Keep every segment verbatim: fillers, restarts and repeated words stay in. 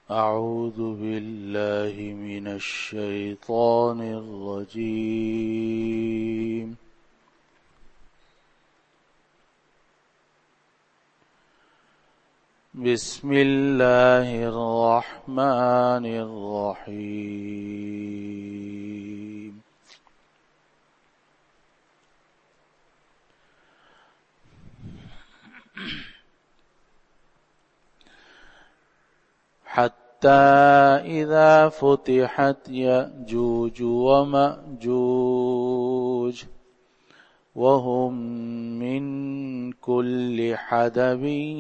أعوذ بالله من الشيطان الرجيم. بسم الله الرحمن الرحيم. حتى إذا فتحت يأجوج ومأجوج وهم من كل حدب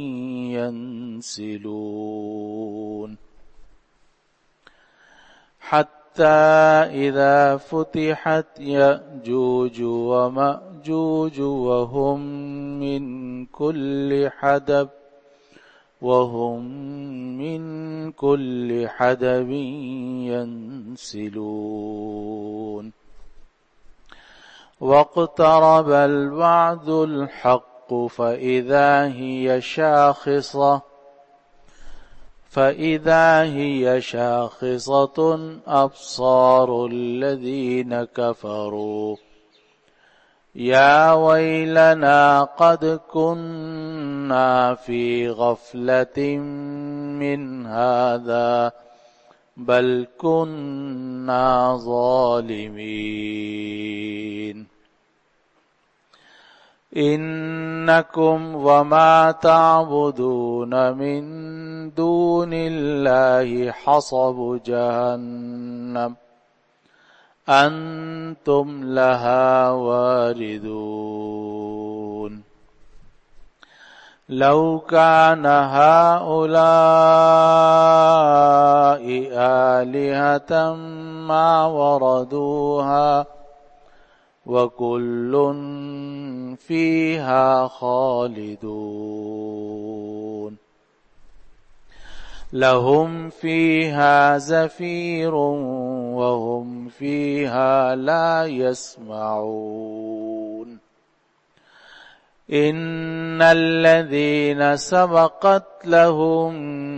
ينسلون حتى إذا فتحت يأجوج ومأجوج وهم من كل حدب وهم من كل حدب ينسلون واقترب الوعد الحق فإذا هي شاخصة فإذا هي شاخصة أبصار الذين كفروا يا ويلنا قد كنا في غفلة من هذا بل كنا ظالمين إنكم وما تعبدون من دون الله حصب جهنم أنتم لها واردون لو كان هؤلاء آلهة ما وردوها وكل فيها خالدون لهم فيها زفير وهم فيها لا يسمعون إن الذين سبقت لهم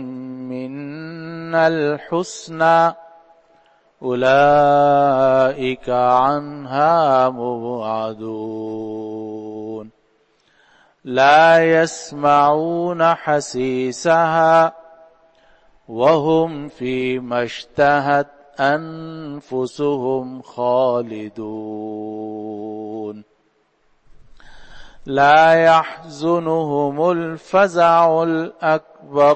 منا الحسنى أولئك عنها مبعدون لا يسمعون حسيسها وهم فيما اشتهت أنفسهم خالدون لا يحزنهم الفزع الأكبر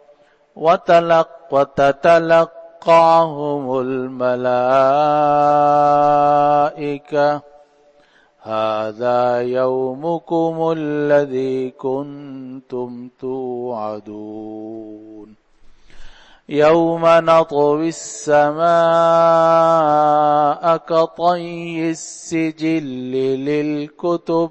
وتتلقاهم الملائكة هذا يومكم الذي كنتم توعدون يوم نطوي السماء كطي السجل للكتب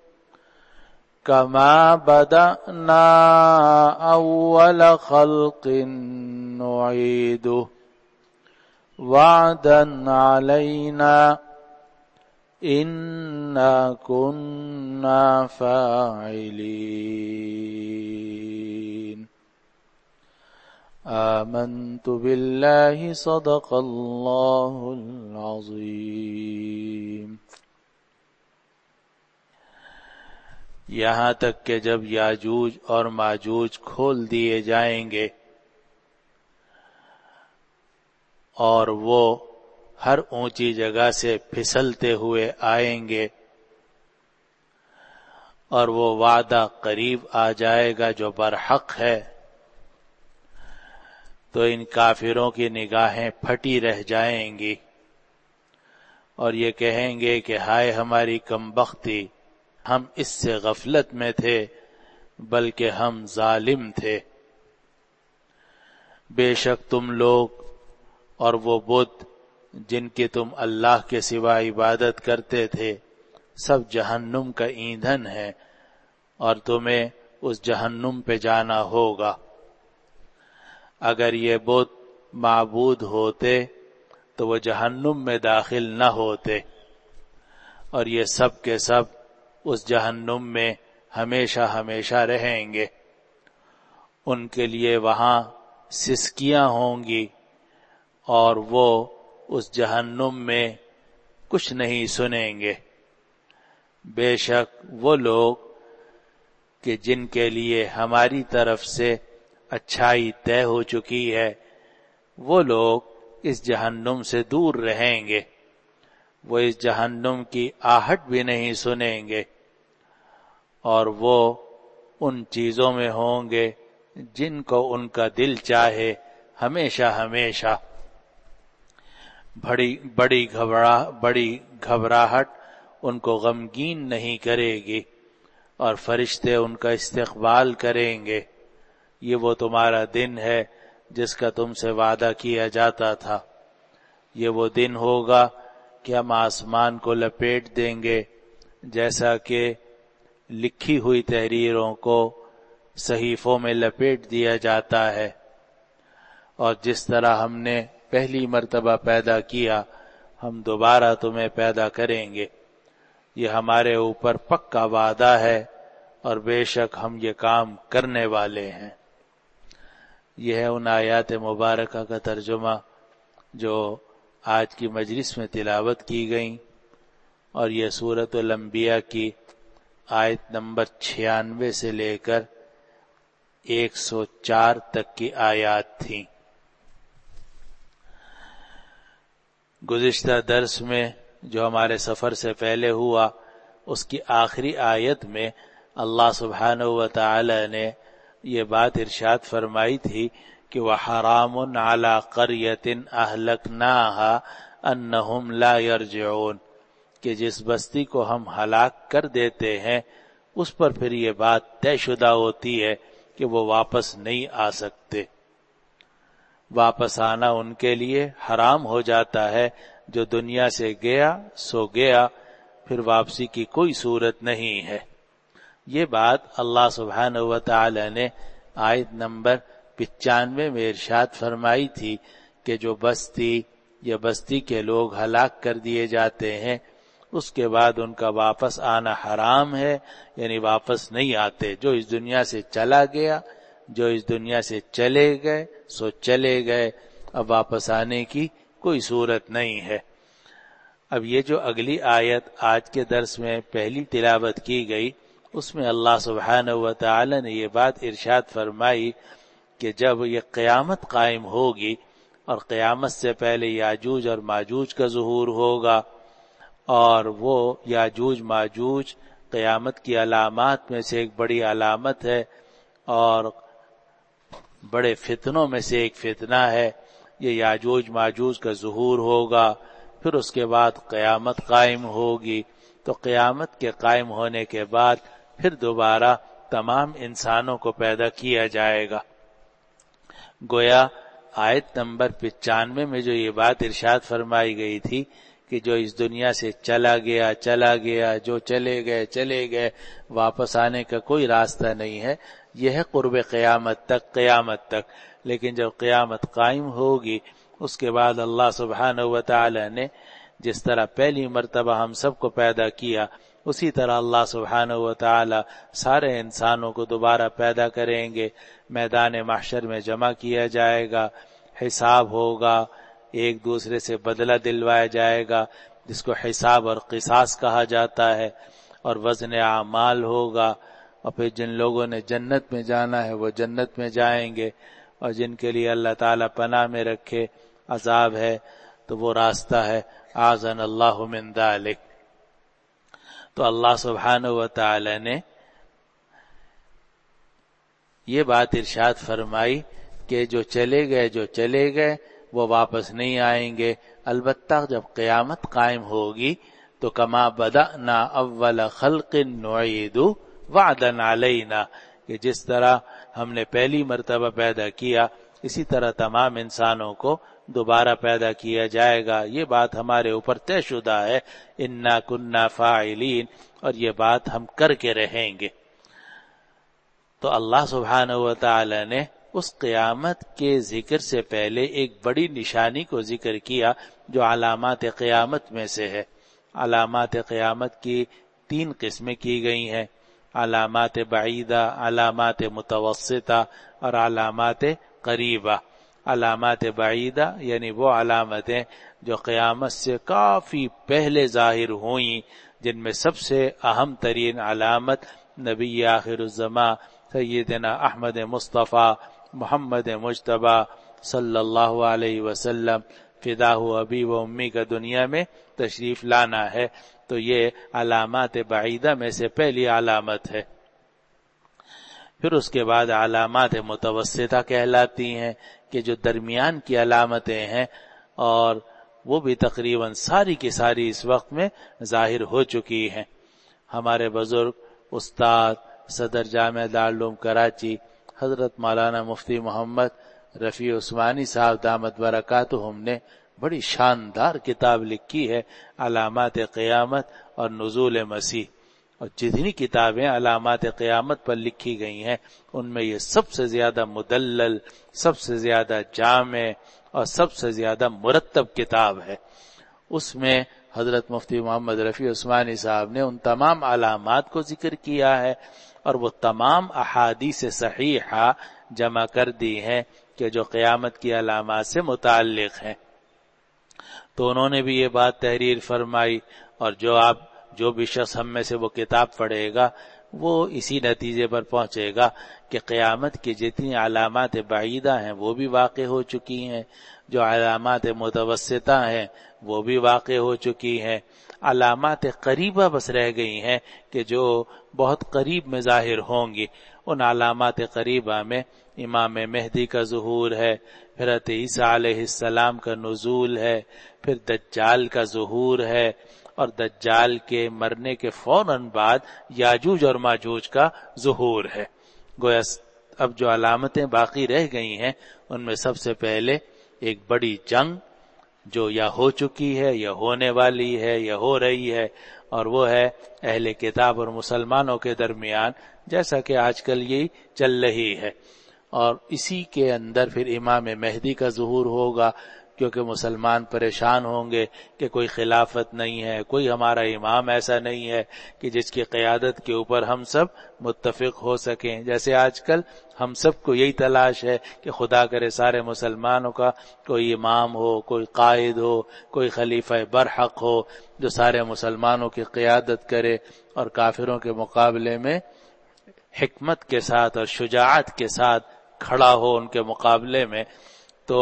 كما بدأنا أول خلق نعيده وعدا علينا إنا كنا فاعلين آمنت بالله صدق الله العظيم. यहाँ तक कि जब याजूज और माजूज खोल दिए जाएंगे और वो हर ऊंची जगह से फिसलते हुए आएंगे और वो वादा करीब आ जाएगा जो बरहक है, तो इन काफिरों की निगाहें फटी रह जाएंगी और ये कहेंगे कि हाय हमारी कमबख्ती, हम इससे गफलत में थे बल्कि हम जालिम थे। बेशक तुम लोग और वो बुत जिनकी तुम अल्लाह के सिवा इबादत करते थे सब जहन्नुम का ईंधन है और तुम्हें उस जहन्नुम पे जाना होगा। अगर ये बुत माबूद होते तो वो जहन्नुम में दाखिल न होते और ये सब के सब उस जहन्नुम में हमेशा हमेशा रहेंगे। उनके लिए वहां سسکیاں ہوں گی اور وہ اس جہنم میں کچھ نہیں سنیں گے۔ بے شک وہ لوگ کہ جن کے لیے ہماری طرف سے اچھائی طے ہو چکی ہے، وہ لوگ اس جہنم سے دور رہیں گے، وہ اس جہنم کی آہٹ بھی نہیں سنیں گے، اور وہ ان چیزوں میں ہوں گے جن کو ان کا دل چاہے ہمیشہ ہمیشہ۔ بڑی بڑی گھبرا بڑی گھبراہٹ ان کو غمگین نہیں کرے گی، اور فرشتے ان کا استقبال کریں گے۔ یہ وہ تمہارا دن ہے جس کا تم سے وعدہ کیا جاتا تھا۔ یہ وہ دن ہوگا کہ ہم آسمان کو لپیٹ دیں گے، جیسا کہ لکھی ہوئی تحریروں کو صحیفوں میں لپیٹ دیا جاتا ہے، اور جس طرح ہم نے پہلی مرتبہ پیدا کیا ہم دوبارہ تمہیں پیدا کریں گے۔ یہ ہمارے اوپر پکا وعدہ ہے، اور بے شک ہم یہ کام کرنے والے ہیں۔ یہ ہے ان آیات مبارکہ کا ترجمہ جو آج کی مجلس میں تلاوت کی گئیں، اور یہ سورۃ الانبیاء کی آیت نمبر چھیانوے سے لے کر ایک سو چار تک کی آیات تھیں۔ گزشتہ درس میں جو ہمارے سفر سے پہلے ہوا، اس کی آخری آیت میں اللہ سبحانہ و تعالی نے یہ بات ارشاد فرمائی تھی کہ وَحَرَامٌ عَلَىٰ قَرْيَةٍ أَهْلَكْنَاهَا أَنَّهُمْ لَا يَرْجِعُونَ، کہ جس بستی کو ہم ہلاک کر دیتے ہیں اس پر پھر یہ بات طے شدہ ہوتی ہے کہ وہ واپس نہیں آ سکتے۔ واپس آنا ان کے لیے حرام ہو جاتا ہے۔ جو دنیا سے گیا سو گیا، پھر واپسی کی کوئی صورت نہیں ہے۔ یہ بات اللہ سبحانہ و تعالی نے آیت نمبر پچانوے میں ارشاد فرمائی تھی کہ جو بستی یا بستی کے لوگ ہلاک کر دیے جاتے ہیں اس کے بعد ان کا واپس آنا حرام ہے، یعنی واپس نہیں آتے۔ جو اس دنیا سے چلا گیا، جو اس دنیا سے چلے گئے سو چلے گئے، اب واپس آنے کی کوئی صورت نہیں ہے۔ اب یہ جو اگلی آیت آج کے درس میں پہلی تلاوت کی گئی، اس میں اللہ سبحانہ و تعالی نے یہ بات ارشاد فرمائی کہ جب یہ قیامت قائم ہوگی اور قیامت سے پہلے یاجوج اور ماجوج کا ظہور ہوگا، اور وہ یاجوج ماجوج قیامت کی علامات میں سے ایک بڑی علامت ہے اور بڑے فتنوں میں سے ایک فتنہ ہے۔ یہ یاجوج ماجوج کا ظہور ہوگا، پھر اس کے بعد قیامت قائم ہوگی، تو قیامت کے قائم ہونے کے بعد پھر دوبارہ تمام انسانوں کو پیدا کیا جائے گا۔ گویا آیت نمبر پچانوے میں جو یہ بات ارشاد فرمائی گئی تھی کہ جو اس دنیا سے چلا گیا چلا گیا، جو چلے گئے چلے گئے، واپس آنے کا کوئی راستہ نہیں ہے، یہ ہے قرب قیامت تک قیامت تک۔ لیکن جب قیامت قائم ہوگی اس کے بعد اللہ سبحانہ و تعالی نے جس طرح پہلی مرتبہ ہم سب کو پیدا کیا، اسی طرح اللہ سبحانہ و تعالی سارے انسانوں کو دوبارہ پیدا کریں گے، میدان محشر میں جمع کیا جائے گا، حساب ہوگا، ایک دوسرے سے بدلہ دلوایا جائے گا جس کو حساب اور قصاص کہا جاتا ہے، اور وزن اعمال ہوگا، اور پھر جن لوگوں نے جنت میں جانا ہے وہ جنت میں جائیں گے، اور جن کے لیے اللہ تعالیٰ پناہ میں رکھے عذاب ہے تو وہ راستہ ہے اعاذنا اللہ من ذلک۔ تو اللہ سبحانہ و تعالی نے یہ بات ارشاد فرمائی کہ جو چلے گئے جو چلے گئے وہ واپس نہیں آئیں گے، البتہ جب قیامت قائم ہوگی تو کما بدأنا اول خلق نعید وعدا علینا، کہ جس طرح ہم نے پہلی مرتبہ پیدا کیا اسی طرح تمام انسانوں کو دوبارہ پیدا کیا جائے گا۔ یہ بات ہمارے اوپر طے شدہ ہے، انا کننا فاعلین، اور یہ بات ہم کر کے رہیں گے۔ تو اللہ سبحانہ و تعالی نے اس قیامت کے ذکر سے پہلے ایک بڑی نشانی کو ذکر کیا جو علامات قیامت میں سے ہے۔ علامات قیامت کی تین قسمیں کی گئی ہیں، علامات بعیدہ، علامات متوسطہ اور علامات قریبہ۔ علامات بعیدہ یعنی وہ علامتیں جو قیامت سے کافی پہلے ظاہر ہوئیں، جن میں سب سے اہم ترین علامت نبی آخر الزماں سیدنا احمد مصطفیٰ محمد مجتبی صلی اللہ علیہ وسلم فداہ ابی و امی کا دنیا میں تشریف لانا ہے، تو یہ علامات بعیدہ میں سے پہلی علامت ہے۔ پھر اس کے بعد علامات متوسطہ کہلاتی ہیں کہ جو درمیان کی علامتیں ہیں، اور وہ بھی تقریباً ساری کی ساری اس وقت میں ظاہر ہو چکی ہیں۔ ہمارے بزرگ استاد صدر جامعہ دارالعلوم کراچی حضرت مولانا مفتی محمد رفیع عثمانی صاحب دامت برکاتہم نے بڑی شاندار کتاب لکھی ہے علامات قیامت اور نزول مسیح، اور جتنی کتابیں علامات قیامت پر لکھی گئی ہیں ان میں یہ سب سے زیادہ مدلل، سب سے زیادہ جامع اور سب سے زیادہ مرتب کتاب ہے۔ اس میں حضرت مفتی محمد رفیع عثمانی صاحب نے ان تمام علامات کو ذکر کیا ہے، اور وہ تمام احادیث صحیحہ جمع کر دی ہیں کہ جو قیامت کی علامات سے متعلق ہیں۔ تو انہوں نے بھی یہ بات تحریر فرمائی، اور جو آپ جو بھی شخص ہم میں سے وہ کتاب پڑھے گا وہ اسی نتیجے پر پہنچے گا کہ قیامت کی جتنی علامات بعیدہ ہیں وہ بھی واقع ہو چکی ہیں، جو علامات متوسطہ ہیں وہ بھی واقع ہو چکی ہیں، علامات قریبہ بس رہ گئی ہیں کہ جو بہت قریب میں ظاہر ہوں گی۔ ان علامات قریبہ میں امام مہدی کا ظہور ہے، پھر حضرت عیسیٰ علیہ السلام کا نزول ہے، پھر دجال کا ظہور ہے، اور دجال کے مرنے کے فوراً بعد یاجوج اور ماجوج کا ظہور ہے۔ گویا اب جو علامتیں باقی رہ گئی ہیں ان میں سب سے پہلے ایک بڑی جنگ جو یا ہو چکی ہے یا ہونے والی ہے یا ہو رہی ہے، اور وہ ہے اہل کتاب اور مسلمانوں کے درمیان، جیسا کہ آج کل یہی چل رہی ہے۔ اور اسی کے اندر پھر امام مہدی کا ظہور ہوگا، کیونکہ مسلمان پریشان ہوں گے کہ کوئی خلافت نہیں ہے، کوئی ہمارا امام ایسا نہیں ہے کہ جس کی قیادت کے اوپر ہم سب متفق ہو سکیں، جیسے آج کل ہم سب کو یہی تلاش ہے کہ خدا کرے سارے مسلمانوں کا کوئی امام ہو، کوئی قائد ہو، کوئی خلیفہ برحق ہو جو سارے مسلمانوں کی قیادت کرے اور کافروں کے مقابلے میں حکمت کے ساتھ اور شجاعت کے ساتھ کھڑا ہو ان کے مقابلے میں۔ تو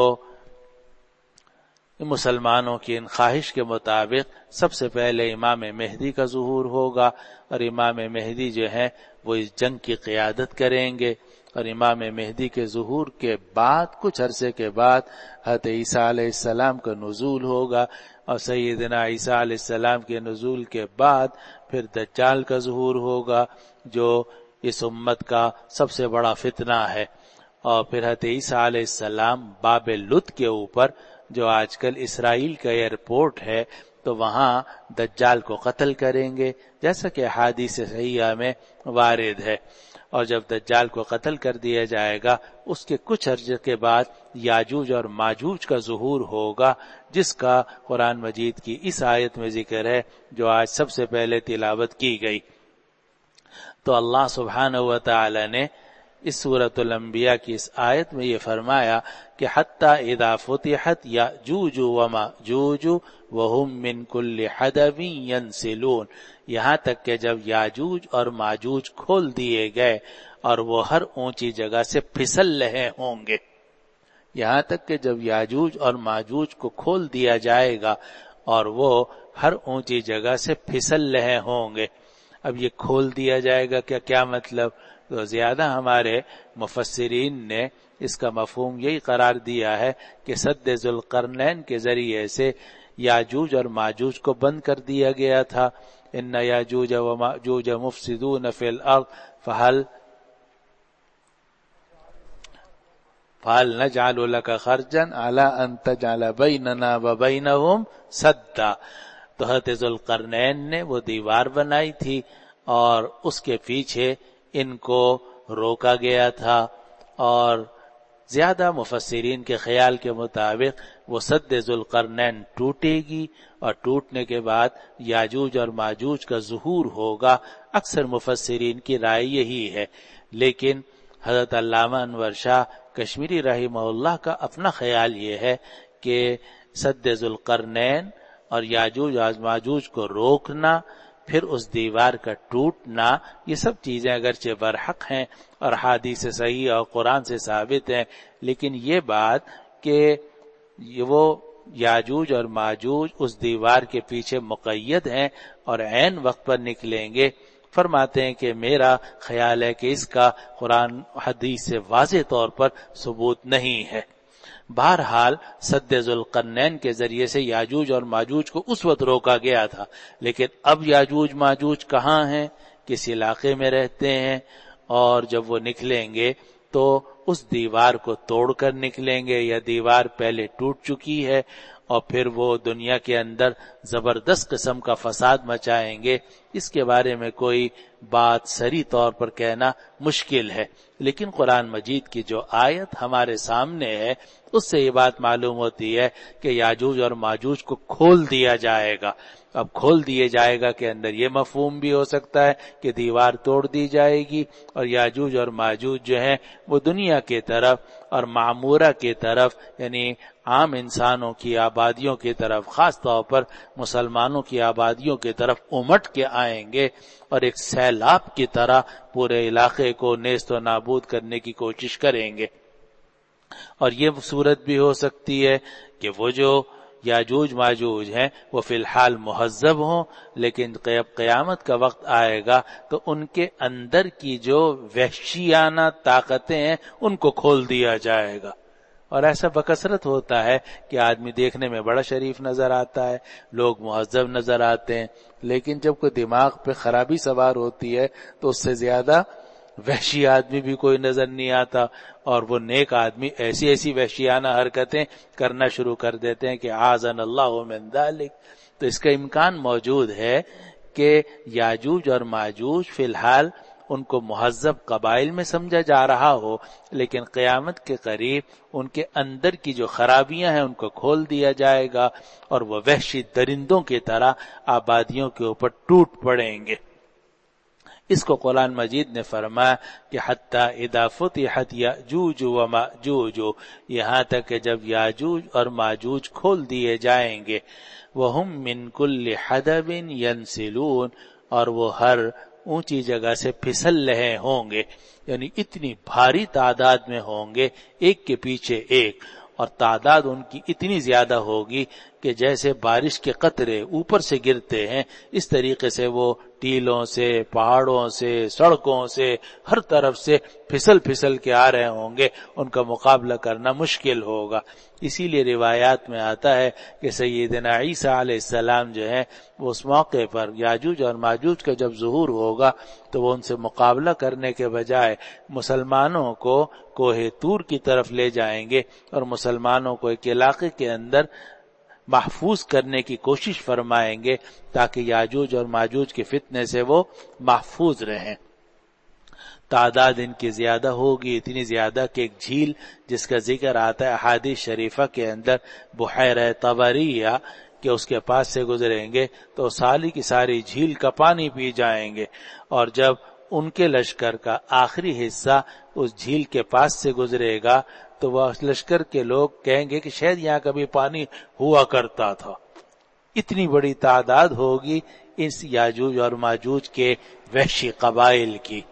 مسلمانوں کی ان خواہش کے مطابق سب سے پہلے امام مہدی کا ظہور ہوگا، اور امام مہدی جو ہیں وہ اس جنگ کی قیادت کریں گے، اور امام مہدی کے ظہور کے بعد کچھ عرصے کے بعد حضرت عیسیٰ علیہ السلام کا نزول ہوگا، اور سیدنا عیسیٰ علیہ السلام کے نزول کے بعد پھر دجال کا ظہور ہوگا جو اس امت کا سب سے بڑا فتنہ ہے، اور پھر حضرت عیسیٰ علیہ السلام باب لد کے اوپر جو آج کل اسرائیل کا ایئرپورٹ ہے تو وہاں دجال کو قتل کریں گے، جیسا کہ احادیث صحیحہ میں وارد ہے، اور جب دجال کو قتل کر دیا جائے گا اس کے کچھ عرصے کے بعد یاجوج اور ماجوج کا ظہور ہوگا، جس کا قرآن مجید کی اس آیت میں ذکر ہے جو آج سب سے پہلے تلاوت کی گئی۔ تو اللہ سبحانہ و تعالی نے اس سورۃ الانبیاء کی اس آیت میں یہ فرمایا کہ حتی اذا فتحت یاجوج و ماجوج وہم من کل حدب ینسلون، یہاں تک کہ جب یاجوج اور ماجوج کھول دیے گئے اور وہ ہر اونچی جگہ سے پھسل رہے ہوں گے، یہاں تک کہ جب یاجوج اور ماجوج کو کھول دیا جائے گا اور وہ ہر اونچی جگہ سے پھسل رہے ہوں گے۔ اب یہ کھول دیا جائے گا کیا کیا مطلب؟ تو زیادہ ہمارے مفسرین نے اس کا مفہوم یہی قرار دیا ہے کہ سد ذوالقرنین کے ذریعے سے یاجوج اور ماجوج کو بند کر دیا گیا تھا۔ ان یاجوج و ماجوج مفسدون فی الارض فہل فہل نجعل لک خرجا علی ان تجعل بیننا وبینہم سدا۔ تو حضرت ذوالقرنین نے وہ دیوار بنائی تھی اور اس کے پیچھے ان کو روکا گیا تھا، اور زیادہ مفسرین کے خیال کے مطابق وہ سد ذوالقرنین ٹوٹے گی اور ٹوٹنے کے بعد یاجوج اور ماجوج کا ظہور ہوگا۔ اکثر مفسرین کی رائے یہی ہے، لیکن حضرت علامہ انور شاہ کشمیری رحمہ اللہ کا اپنا خیال یہ ہے کہ سد ذوالقرنین اور یاجوج اور ماجوج کو روکنا، پھر اس دیوار کا ٹوٹنا، یہ سب چیزیں اگرچہ برحق ہیں اور حدیث صحیح اور قرآن سے ثابت ہیں، لیکن یہ بات کہ وہ یاجوج اور ماجوج اس دیوار کے پیچھے مقید ہیں اور عین وقت پر نکلیں گے، فرماتے ہیں کہ میرا خیال ہے کہ اس کا قرآن حدیث سے واضح طور پر ثبوت نہیں ہے۔ بہرحال سد ذوالقرنین کے ذریعے سے یاجوج اور ماجوج کو اس وقت روکا گیا تھا، لیکن اب یاجوج ماجوج کہاں ہیں، کس علاقے میں رہتے ہیں، اور جب وہ نکلیں گے تو اس دیوار کو توڑ کر نکلیں گے یا دیوار پہلے ٹوٹ چکی ہے، اور پھر وہ دنیا کے اندر زبردست قسم کا فساد مچائیں گے۔ اس کے بارے میں کوئی بات صریح طور پر کہنا مشکل ہے، لیکن قرآن مجید کی جو آیت ہمارے سامنے ہے اس سے یہ بات معلوم ہوتی ہے کہ یاجوج اور ماجوج کو کھول دیا جائے گا۔ اب کھول دیے جائے گا کے اندر یہ مفہوم بھی ہو سکتا ہے کہ دیوار توڑ دی جائے گی اور یاجوج اور ماجوج جو ہیں وہ دنیا کی طرف اور معمورہ کی طرف، یعنی عام انسانوں کی آبادیوں کی طرف، خاص طور پر مسلمانوں کی آبادیوں کی طرف امٹ کے آئیں گے اور ایک سیلاب کی طرح پورے علاقے کو نیست و نابود کرنے کی کوشش کریں گے۔ اور یہ صورت بھی ہو سکتی ہے کہ وہ جو یاجوج ماجوج ہیں وہ فی الحال مہذب ہوں، لیکن قیامت کا وقت آئے گا تو ان کے اندر کی جو وحشیانہ طاقتیں ہیں ان کو کھول دیا جائے گا۔ اور ایسا بکثرت ہوتا ہے کہ آدمی دیکھنے میں بڑا شریف نظر آتا ہے، لوگ مہذب نظر آتے ہیں، لیکن جب کوئی دماغ پہ خرابی سوار ہوتی ہے تو اس سے زیادہ وحشی آدمی بھی کوئی نظر نہیں آتا، اور وہ نیک آدمی ایسی ایسی وحشیانہ حرکتیں کرنا شروع کر دیتے ہیں کہ اعاذنا اللہ من ذلک۔ تو اس کا امکان موجود ہے کہ یاجوج اور ماجوج فی الحال ان کو مہذب قبائل میں سمجھا جا رہا ہو، لیکن قیامت کے قریب ان کے اندر کی جو خرابیاں ہیں ان کو کھول دیا جائے گا اور وہ وحشی درندوں کی طرح آبادیوں کے اوپر ٹوٹ پڑیں گے۔ اس کو قرآن مجید نے فرمایا کہ حتی اذا فتحت یاجوج و ماجوج، یہاں تک کہ جب یاجوج اور ماجوج کھول دیے جائیں گے، وہم من کل حدب ینسلون، اور وہ ہر اونچی جگہ سے پھسل رہے ہوں گے، یعنی اتنی بھاری تعداد میں ہوں گے ایک کے پیچھے ایک، اور تعداد ان کی اتنی زیادہ ہوگی کہ جیسے بارش کے قطرے اوپر سے گرتے ہیں اس طریقے سے وہ ٹیلوں سے، پہاڑوں سے، سڑکوں سے، ہر طرف سے پھسل پھسل کے آ رہے ہوں گے، ان کا مقابلہ کرنا مشکل ہوگا۔ اسی لیے روایات میں آتا ہے کہ سیدنا عیسیٰ علیہ السلام جو ہے وہ اس موقع پر یاجوج اور ماجوج کا جب ظہور ہوگا تو وہ ان سے مقابلہ کرنے کے بجائے مسلمانوں کو کوہ طور کی طرف لے جائیں گے اور مسلمانوں کو ایک علاقے کے اندر محفوظ کرنے کی کوشش فرمائیں گے تاکہ یاجوج اور ماجوج کے فتنے سے وہ محفوظ رہیں۔ تعداد ان کی زیادہ ہوگی، اتنی زیادہ کہ ایک جھیل جس کا ذکر آتا ہے احادیث شریفہ کے اندر، بحیرہ طبریہ، کہ اس کے پاس سے گزریں گے تو ساری کی ساری جھیل کا پانی پی جائیں گے، اور جب ان کے لشکر کا آخری حصہ اس جھیل کے پاس سے گزرے گا تو وہ لشکر کے لوگ کہیں گے کہ شاید یہاں کبھی پانی ہوا کرتا تھا۔ اتنی بڑی تعداد ہوگی اس یاجوج اور ماجوج کے وحشی قبائل کی۔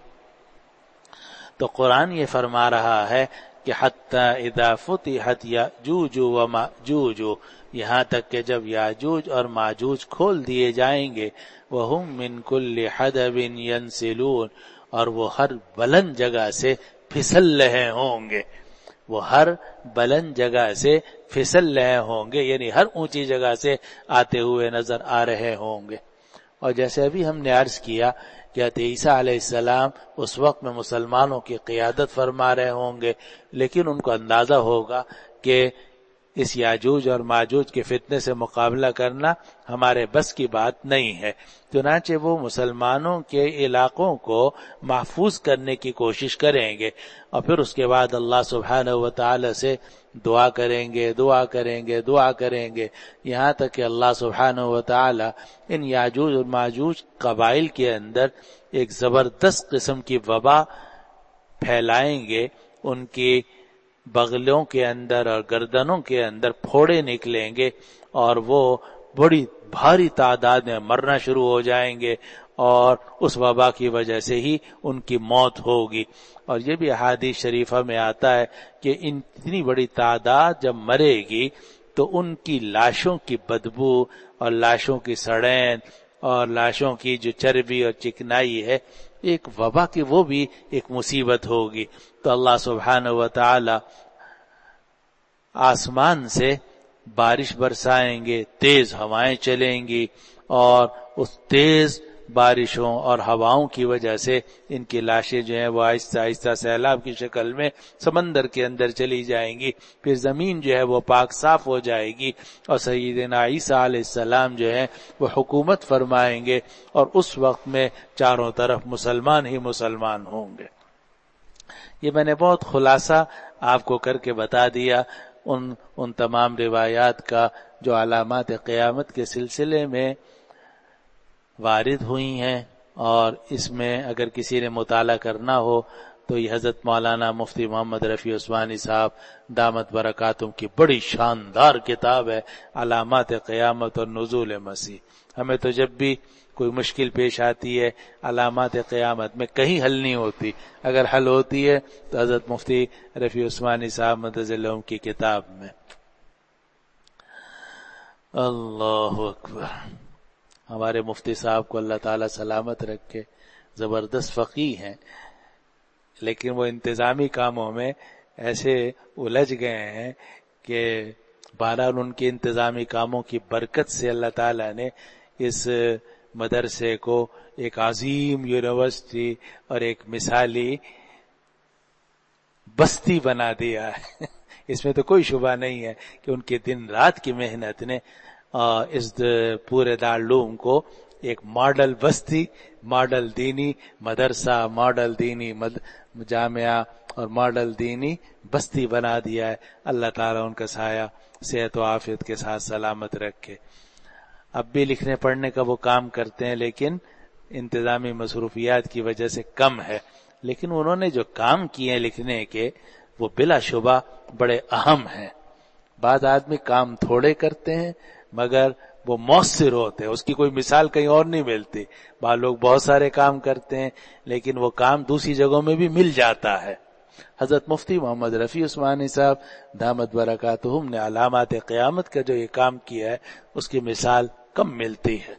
تو قرآن یہ فرما رہا ہے کہ حتی اذا فتحت یاجوج و ماجوج، یہاں تک کہ جب یاجوج اور ماجوج کھول دیے جائیں گے، وہم من کل حدب ینسلون، اور وہ ہر بلند جگہ سے پھسل رہے ہوں گے، وہ ہر بلند جگہ سے پھسل رہے ہوں گے، یعنی ہر اونچی جگہ سے آتے ہوئے نظر آ رہے ہوں گے۔ اور جیسے ابھی ہم نے عرض کیا کہ عیسیٰ علیہ السلام اس وقت میں مسلمانوں کی قیادت فرما رہے ہوں گے، لیکن ان کو اندازہ ہوگا کہ اس یاجوج اور ماجوج کے فتنے سے مقابلہ کرنا ہمارے بس کی بات نہیں ہے، چنانچہ وہ مسلمانوں کے علاقوں کو محفوظ کرنے کی کوشش کریں گے، اور پھر اس کے بعد اللہ سبحانہ و تعالی سے دعا کریں گے دعا کریں گے دعا کریں گے یہاں تک کہ اللہ سبحانہ و تعالی ان یاجوج اور ماجوج قبائل کے اندر ایک زبردست قسم کی وبا پھیلائیں گے، ان کی بغلوں کے اندر اور گردنوں کے اندر پھوڑے نکلیں گے اور وہ بڑی بھاری تعداد میں مرنا شروع ہو جائیں گے اور اس وبا کی وجہ سے ہی ان کی موت ہوگی۔ اور یہ بھی احادیث شریفہ میں آتا ہے کہ ان اتنی بڑی تعداد جب مرے گی تو ان کی لاشوں کی بدبو اور لاشوں کی سڑین اور لاشوں کی جو چربی اور چکنائی ہے ایک وبا کی وہ بھی ایک مصیبت ہوگی۔ تو اللہ سبحانہ و تعالی آسمان سے بارش برسائیں گے، تیز ہوائیں چلیں گی اور اس تیز بارشوں اور ہواؤں کی وجہ سے ان کی لاشیں جو ہیں وہ آہستہ آہستہ سیلاب کی شکل میں سمندر کے اندر چلی جائیں گی، پھر زمین جو ہے وہ پاک صاف ہو جائے گی اور سیدنا عیسیٰ علیہ السلام جو ہے وہ حکومت فرمائیں گے اور اس وقت میں چاروں طرف مسلمان ہی مسلمان ہوں گے۔ یہ میں نے بہت خلاصہ آپ کو کر کے بتا دیا ان ان تمام روایات کا جو علامات قیامت کے سلسلے میں وارد ہوئی ہیں، اور اس میں اگر کسی نے مطالعہ کرنا ہو تو یہ حضرت مولانا مفتی محمد رفیع عثمانی صاحب دامت برکاتہم کی بڑی شاندار کتاب ہے علامات قیامت اور نزول مسیح۔ ہمیں تو جب بھی کوئی مشکل پیش آتی ہے علامات قیامت میں کہیں حل نہیں ہوتی، اگر حل ہوتی ہے تو حضرت مفتی رفیع عثمانی صاحب مدظ لهم کی کتاب میں۔ اللہ اکبر۔ ہمارے مفتی صاحب کو اللہ تعالی سلامت رکھے، زبردست فقیہ ہیں، لیکن وہ انتظامی کاموں میں ایسے الجھ گئے ہیں کہ بہرحال ان کے انتظامی کاموں کی برکت سے اللہ تعالی نے اس مدرسے کو ایک عظیم یونیورسٹی اور ایک مثالی بستی بنا دیا ہے۔ اس میں تو کوئی شبہ نہیں ہے کہ ان کے دن رات کی محنت نے اس پورے دارالعلوم کو ایک ماڈل بستی، ماڈل دینی مدرسہ، ماڈل دینی جامعہ اور ماڈل دینی بستی بنا دیا ہے۔ اللہ تعالیٰ ان کا سایہ صحت و عافیت کے ساتھ سلامت رکھے۔ اب بھی لکھنے پڑھنے کا وہ کام کرتے ہیں لیکن انتظامی مصروفیات کی وجہ سے کم ہے، لیکن انہوں نے جو کام کیے لکھنے کے وہ بلا شبہ بڑے اہم ہیں۔ بعض آدمی کام تھوڑے کرتے ہیں مگر وہ مؤثر ہوتے ہیں، اس کی کوئی مثال کہیں اور نہیں ملتی۔ بعض لوگ بہت سارے کام کرتے ہیں لیکن وہ کام دوسری جگہوں میں بھی مل جاتا ہے۔ حضرت مفتی محمد رفیع عثمانی صاحب دامت برکاتہم نے علامات قیامت کا جو یہ کام کیا ہے اس کی مثال کم ملتی ہے۔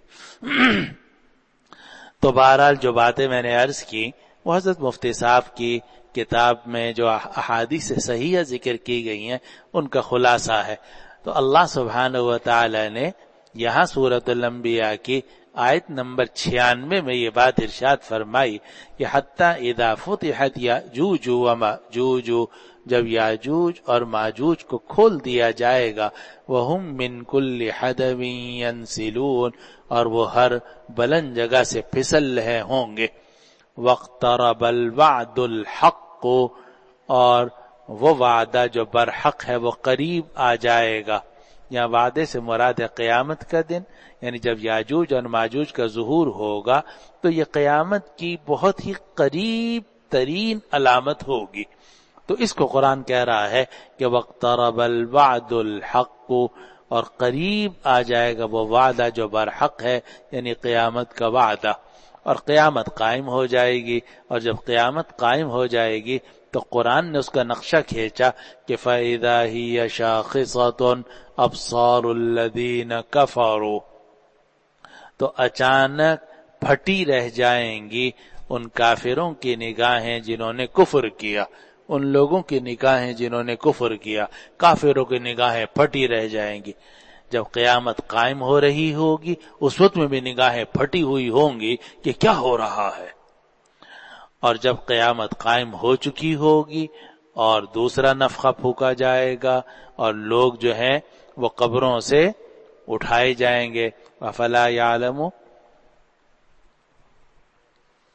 تو بہرحال جو باتیں میں نے عرض کی وہ حضرت مفتی صاحب کی کتاب میں جو احادیث صحیحہ ذکر کی گئی ہیں ان کا خلاصہ ہے۔ تو اللہ سبحانہ و تعالی نے یہاں سورۃ الانبیاء کی آیت نمبر چھیانوے میں یہ بات ارشاد فرمائی کہ حتی اذا فتحت یاجوج و ماجوج، جب یاجوج اور ماجوج کو کھول دیا جائے گا، وہم من کل حدب ینسلون، اور وہ ہر بلند جگہ سے پھسل رہے ہوں گے، واقترب الوعد الحق، اور وہ وعدہ جو برحق ہے وہ قریب آ جائے گا۔ یہاں وعدے سے مراد ہے قیامت کا دن، یعنی جب یاجوج اور ماجوج کا ظہور ہوگا تو یہ قیامت کی بہت ہی قریب ترین علامت ہوگی۔ تو اس کو قرآن کہہ رہا ہے کہ واقترب الوعد الحق، اور قریب آ جائے گا وہ وعدہ جو برحق ہے، یعنی قیامت کا وعدہ، اور قیامت قائم ہو جائے گی۔ اور جب قیامت قائم ہو جائے گی تو قرآن نے اس کا نقشہ کھینچا کہ فَإِذَا هِيَ شَاخِصَةٌ أَبْصَارُ الَّذِينَ كَفَرُوا، تو اچانک پھٹی رہ جائیں گی ان کافروں کی نگاہیں جنہوں نے کفر کیا، ان لوگوں کی نگاہیں جنہوں نے کفر کیا، کافروں کی نگاہیں پھٹی رہ جائیں گی۔ جب قیامت قائم ہو رہی ہوگی اس وقت میں بھی نگاہیں پھٹی ہوئی ہوں گی کہ کیا ہو رہا ہے، اور جب قیامت قائم ہو چکی ہوگی اور دوسرا نفخہ پھونکا جائے گا اور لوگ جو ہیں وہ قبروں سے اٹھائے جائیں گے، افلا یعلم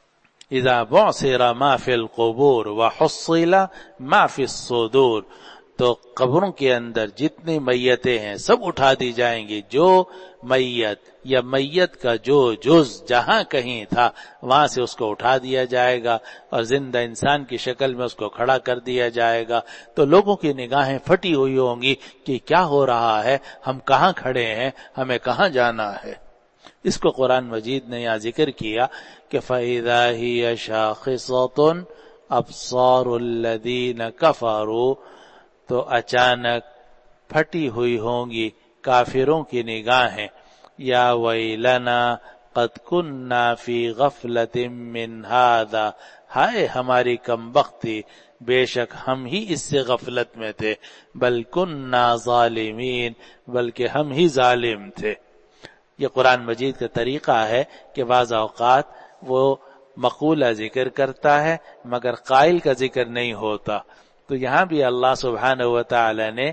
اذا بعثر ما فی القبور وحصل ما فی الصدور، تو قبروں کے اندر جتنی میتیں ہیں سب اٹھا دی جائیں گی. جو میت یا میت کا جو جز جہاں کہیں تھا وہاں سے اس کو اٹھا دیا جائے گا اور زندہ انسان کی شکل میں اس کو کھڑا کر دیا جائے گا. تو لوگوں کی نگاہیں پھٹی ہوئی ہوں گی کہ کیا ہو رہا ہے, ہم کہاں کھڑے ہیں, ہمیں کہاں جانا ہے. اس کو قرآن مجید نے یہاں ذکر کیا کہ فَإِذَا هِيَ شَاخِصَةٌ أَبْصَارُ الَّذِينَ كَفَرُوا, تو اچانک پھٹی ہوئی ہوں گی کافروں کی نگاہیں. یا ویلنا قد کننا فی غفلت من هذا, ہائے ہماری کمبختی, بے شک ہم ہی اس سے غفلت میں تھے. بل کننا ظالمین, بلکہ ہم ہی ظالم تھے. یہ قرآن مجید کا طریقہ ہے کہ بعض اوقات وہ مقولہ ذکر کرتا ہے مگر قائل کا ذکر نہیں ہوتا. تو یہاں بھی اللہ سبحانہ و تعالی نے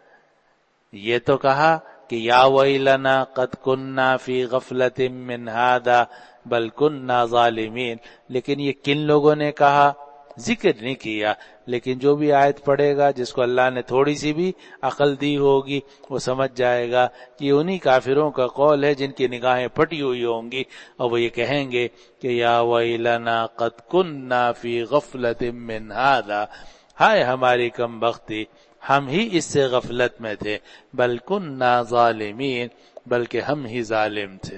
یہ تو کہا کہ یا ویلنا قد کننا فی غفلت من هذا بل کننا ظالمین, لیکن یہ کن لوگوں نے کہا ذکر نہیں کیا. لیکن جو بھی آیت پڑھے گا, جس کو اللہ نے تھوڑی سی بھی عقل دی ہوگی, وہ سمجھ جائے گا کہ انہی کافروں کا قول ہے جن کی نگاہیں پھٹی ہوئی ہوں گی اور وہ یہ کہیں گے کہ یا ویلنا قد کننا فی غفلت من هذا, ہائے ہماری کم بختی, ہم ہی اس سے غفلت میں تھے. بل کننا ظالمین, بلکہ ہم ہی ظالم تھے.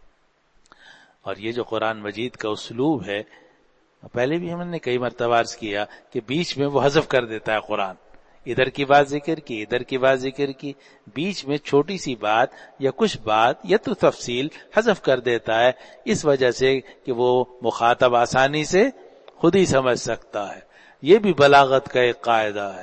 اور یہ جو قرآن مجید کا اسلوب ہے, پہلے بھی ہم نے کئی مرتبہ عرض کیا کہ بیچ میں وہ حذف کر دیتا ہے قرآن. ادھر کی بات ذکر کی, ادھر کی بات ذکر کی, بیچ میں چھوٹی سی بات یا کچھ بات یا تو تفصیل حذف کر دیتا ہے, اس وجہ سے کہ وہ مخاطب آسانی سے خود ہی سمجھ سکتا ہے. یہ بھی بلاغت کا ایک قاعدہ ہے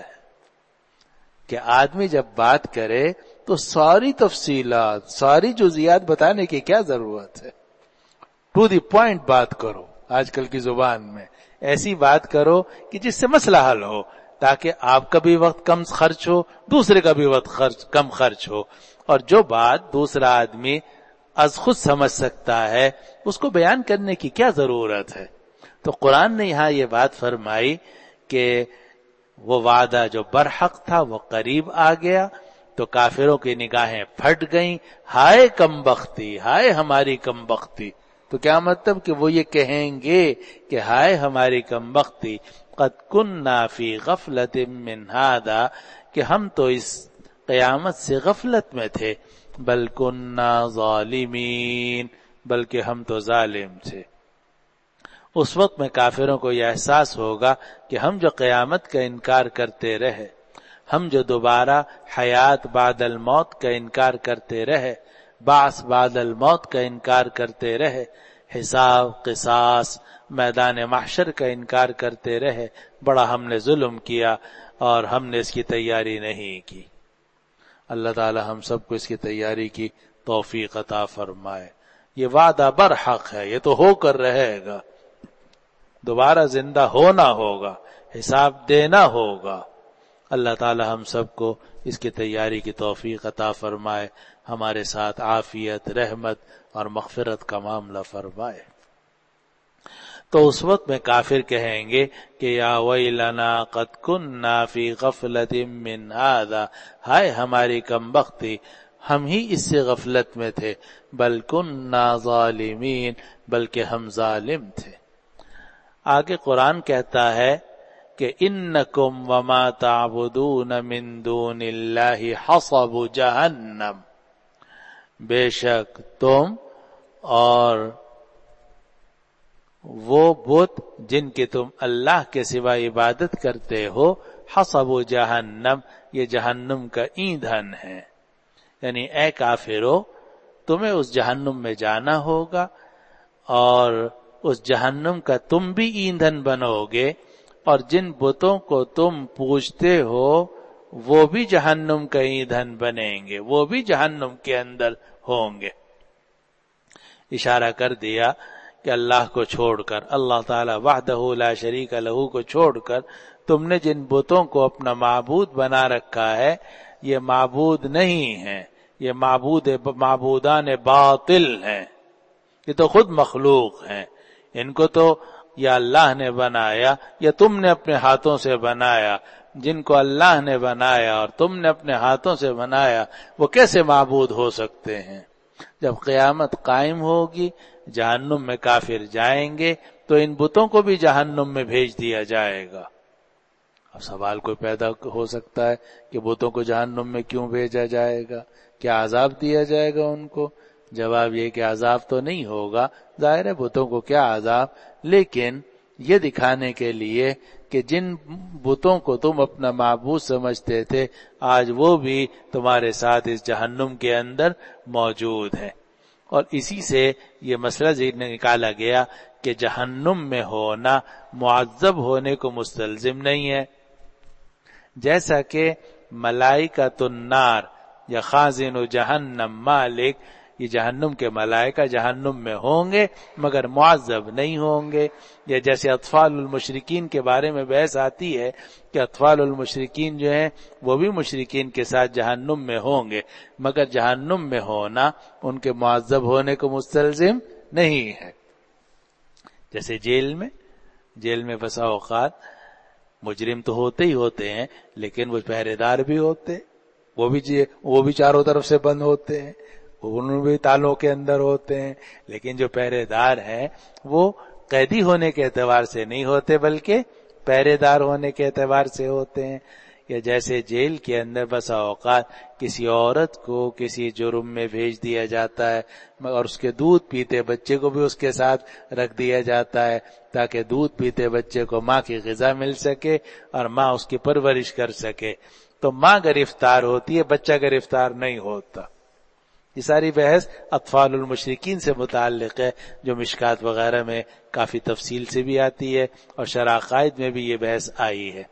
کہ آدمی جب بات کرے تو ساری تفصیلات, ساری جزئیات بتانے کی کیا ضرورت ہے. ٹو دی پوائنٹ بات کرو. آج کل کی زبان میں ایسی بات کرو کہ جس سے مسئلہ حل ہو, تاکہ آپ کا بھی وقت کم خرچ ہو, دوسرے کا بھی وقت خرچ کم خرچ ہو. اور جو بات دوسرا آدمی از خود سمجھ سکتا ہے اس کو بیان کرنے کی کیا ضرورت ہے. تو قرآن نے یہاں یہ بات فرمائی کہ وہ وعدہ جو برحق تھا وہ قریب آ گیا, تو کافروں کی نگاہیں پھٹ گئیں. ہائے کم بختی, ہائے ہماری کم بختی. تو کیا مطلب کہ وہ یہ کہیں گے کہ ہائے ہماری کم بختی, قد کننا فی غفلت من هذا, کہ ہم تو اس قیامت سے غفلت میں تھے. بل کننا ظالمین, بلکہ ہم تو ظالم تھے. اس وقت میں کافروں کو یہ احساس ہوگا کہ ہم جو قیامت کا انکار کرتے رہے, ہم جو دوبارہ حیات بعد الموت کا انکار کرتے رہے, بعث بعد الموت کا انکار کرتے رہے, حساب قصاص میدان محشر کا انکار کرتے رہے, بڑا ہم نے ظلم کیا اور ہم نے اس کی تیاری نہیں کی. اللہ تعالی ہم سب کو اس کی تیاری کی توفیق عطا فرمائے. یہ وعدہ برحق ہے, یہ تو ہو کر رہے گا, دوبارہ زندہ ہونا ہوگا, حساب دینا ہوگا. اللہ تعالی ہم سب کو اس کی تیاری کی توفیق عطا فرمائے, ہمارے ساتھ عافیت, رحمت اور مغفرت کا معاملہ فرمائے. تو اس وقت میں کافر کہیں گے کہ یا ویلنا قد کننا فی غفلت من هذا, ہائے ہماری کم بختی, ہم ہی اس سے غفلت میں تھے. بل کننا ظالمین, بلکہ ہم ظالم تھے. آگے قرآن کہتا ہے کہ انکم وما تعبدون من دون اللہ حصب جہنم, بے شک تم اور وہ بت جن کے تم اللہ کے سوا عبادت کرتے ہو, حصب جہنم, یہ جہنم کا ایندھن ہے. یعنی اے کافرو, تمہیں اس جہنم میں جانا ہوگا اور اس جہنم کا تم بھی ایندھن بنو گے, اور جن بتوں کو تم پوجتے ہو وہ بھی جہنم کا ایندھن بنیں گے, وہ بھی جہنم کے اندر ہوں گے. اشارہ کر دیا کہ اللہ کو چھوڑ کر, اللہ تعالی وحدہ لا شریک لہ کو چھوڑ کر تم نے جن بتوں کو اپنا معبود بنا رکھا ہے, یہ معبود نہیں ہیں, یہ معبود معبودان باطل ہیں, یہ تو خود مخلوق ہیں. ان کو تو یا اللہ نے بنایا یا تم نے اپنے ہاتھوں سے بنایا، جن کو اللہ نے بنایا اور تم نے اپنے ہاتھوں سے بنایا وہ کیسے معبود ہو سکتے ہیں؟ جب قیامت قائم ہوگی، جہنم میں کافر جائیں گے تو ان بتوں کو بھی جہنم میں بھیج دیا جائے گا۔ اب سوال کوئی پیدا ہو سکتا ہے کہ بتوں کو جہنم میں کیوں بھیجا جائے گا؟ کیا عذاب دیا جائے گا ان کو؟ جواب یہ کہ عذاب تو نہیں ہوگا، ظاہر ہے بتوں کو کیا عذاب، لیکن یہ دکھانے کے لیے کہ جن بتوں کو تم اپنا معبود سمجھتے تھے آج وہ بھی تمہارے ساتھ اس جہنم کے اندر موجود ہیں۔ اور اسی سے یہ مسئلہ ذہن میں نکالا گیا کہ جہنم میں ہونا معذب ہونے کو مستلزم نہیں ہے، جیسا کہ ملائکۃ النار یا خازن جہنم مالک، یہ جہنم کے ملائکہ جہنم میں ہوں گے مگر معذب نہیں ہوں گے، یا جیسے اطفال المشرکین کے بارے میں بحث آتی ہے کہ اطفال المشرکین جو ہیں وہ بھی مشرکین کے ساتھ جہنم میں ہوں گے مگر جہنم میں ہونا ان کے معذب ہونے کو مستلزم نہیں ہے۔ جیسے جیل میں جیل میں بسا اوقات مجرم تو ہوتے ہی ہوتے ہیں لیکن وہ پہرے دار بھی ہوتے، وہ بھی وہ بھی چاروں طرف سے بند ہوتے ہیں، ان بھی تالوں کے اندر ہوتے ہیں، لیکن جو پہرے دار ہیں وہ قیدی ہونے کے اعتبار سے نہیں ہوتے بلکہ پہرے دار ہونے کے اعتبار سے ہوتے ہیں۔ یا جیسے جیل کے اندر بسا اوقات کسی عورت کو کسی جرم میں بھیج دیا جاتا ہے اور اس کے دودھ پیتے بچے کو بھی اس کے ساتھ رکھ دیا جاتا ہے تاکہ دودھ پیتے بچے کو ماں کی غذا مل سکے اور ماں اس کی پرورش کر سکے، تو ماں گرفتار ہوتی ہے، بچہ گرفتار نہیں ہوتا۔ یہ ساری بحث اطفال المشرکین سے متعلق ہے جو مشکات وغیرہ میں کافی تفصیل سے بھی آتی ہے اور شرح عقائد میں بھی یہ بحث آئی ہے۔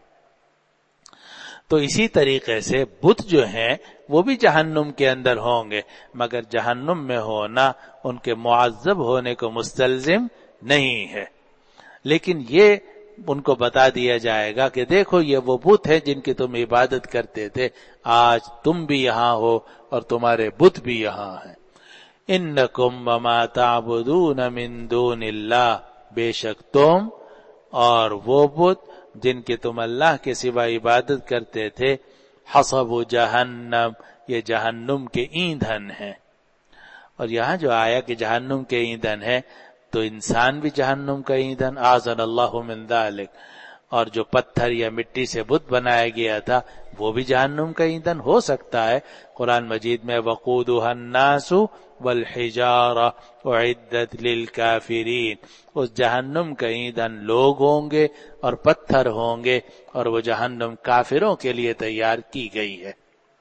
تو اسی طریقے سے بت جو ہیں وہ بھی جہنم کے اندر ہوں گے مگر جہنم میں ہونا ان کے معذب ہونے کو مستلزم نہیں ہے، لیکن یہ ان کو بتا دیا جائے گا کہ دیکھو یہ وہ بت ہیں جن کی تم عبادت کرتے تھے، آج تم بھی یہاں ہو اور تمہارے بت بھی یہاں ہیں۔ انکم وما تعبدون من دون اللہ، بے شک تم اور وہ بت جن کے تم اللہ کے سوا عبادت کرتے تھے، حصب جہنم، یہ جہنم کے ایندھن ہیں۔ اور یہاں جو آیا کہ جہنم کے ایندھن ہے تو انسان بھی جہنم کا ایندھن، اعاذنا اللہ من ذلک، اور جو پتھر یا مٹی سے بت بنایا گیا تھا وہ بھی جہنم کا ایندھن ہو سکتا ہے۔ قرآن مجید میں وقودها الناس والحجارہ اعدت للکافرین، اس جہنم کا ایندھن لوگ ہوں گے اور پتھر ہوں گے اور وہ جہنم کافروں کے لیے تیار کی گئی ہے۔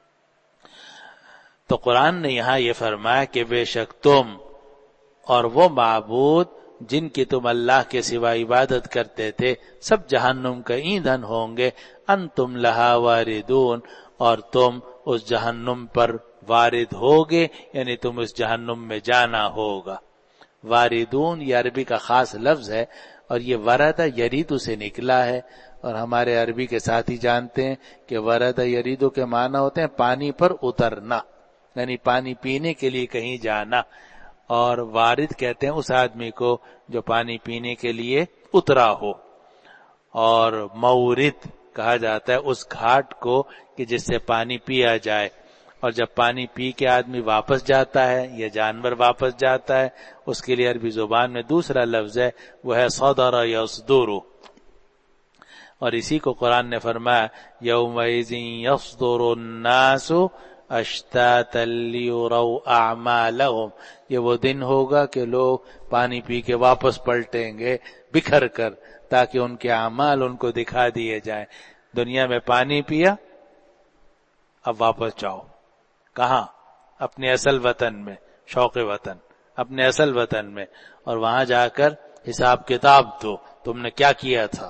تو قرآن نے یہاں یہ فرمایا کہ بے شک تم اور وہ معبود جن کی تم اللہ کے سوا عبادت کرتے تھے سب جہنم کا ایندھن ہوں گے، انتم لہا واردون، اور تم اس جہنم پر وارد ہوگے، یعنی تم اس جہنم میں جانا ہوگا۔ واردون یہ عربی کا خاص لفظ ہے اور یہ ورد یریدو سے نکلا ہے، اور ہمارے عربی کے ساتھی جانتے ہیں کہ ورد یریدو کے معنی ہوتے ہیں پانی پر اترنا، یعنی پانی پینے کے لیے کہیں جانا، اور وارد کہتے ہیں اس آدمی کو جو پانی پینے کے لیے اترا ہو، اور مورد کہا جاتا ہے اس گھاٹ کو کہ جس سے پانی پیا جائے، اور جب پانی پی کے آدمی واپس جاتا ہے یا جانور واپس جاتا ہے اس کے لیے عربی زبان میں دوسرا لفظ ہے، وہ ہے صدر یصدر، اور اسی کو قرآن نے فرمایا یومئذ یصدر الناس اشتاتا لیروا اعمالهم، یہ وہ دن ہوگا کہ لوگ پانی پی کے واپس پلٹیں گے بکھر کر تاکہ ان کے اعمال ان کو دکھا دیے جائیں۔ دنیا میں پانی پیا، اب واپس جاؤ، کہاں؟ اپنے اصل وطن میں، شوق وطن، اپنے اصل وطن میں، اور وہاں جا کر حساب کتاب دو تم نے کیا کیا تھا۔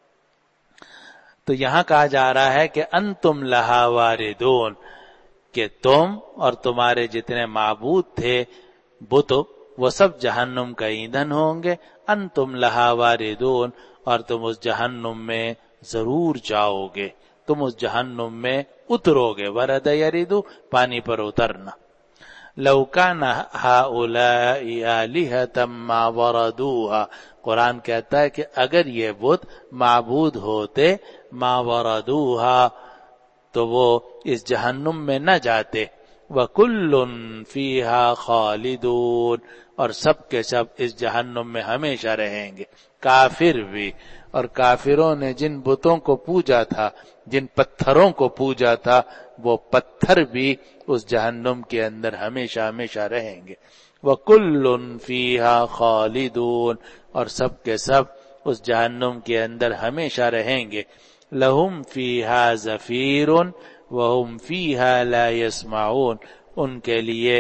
تو یہاں کہا جا رہا ہے کہ انتم لہا واردون، کہ تم اور تمہارے جتنے معبود تھے بت وہ سب جہنم کا ایندھن ہوں گے، انتم لہا واردون، اور تم اس جہنم میں ضرور جاؤ گے، تم اس جہنم میں اترو گے، ورد یریدو پانی پر اترنا۔ لو کان ہؤلاء آلہۃ ما وردوها، قرآن کہتا ہے کہ اگر یہ بت معبود ہوتے ما وردوها تو وہ اس جہنم میں نہ جاتے، وَكُلٌّ فِيهَا خَالِدُونَ، اور سب کے سب اس جہنم میں ہمیشہ رہیں گے، کافر بھی۔ اور کافروں نے جن بتوں کو پوجا تھا، جن پتھروں کو پوجا تھا، وہ پتھر بھی اس جہنم کے اندر ہمیشہ ہمیشہ رہیں گے۔ وَكُلٌّ فِيهَا خَالِدُونَ، اور سب کے سب اس جہنم کے اندر ہمیشہ رہیں گے۔ لَهُمْ فِيهَا زَفِيرٌ وَهُمْ فِيهَا لَا يَسْمَعُونَ، ان کے لیے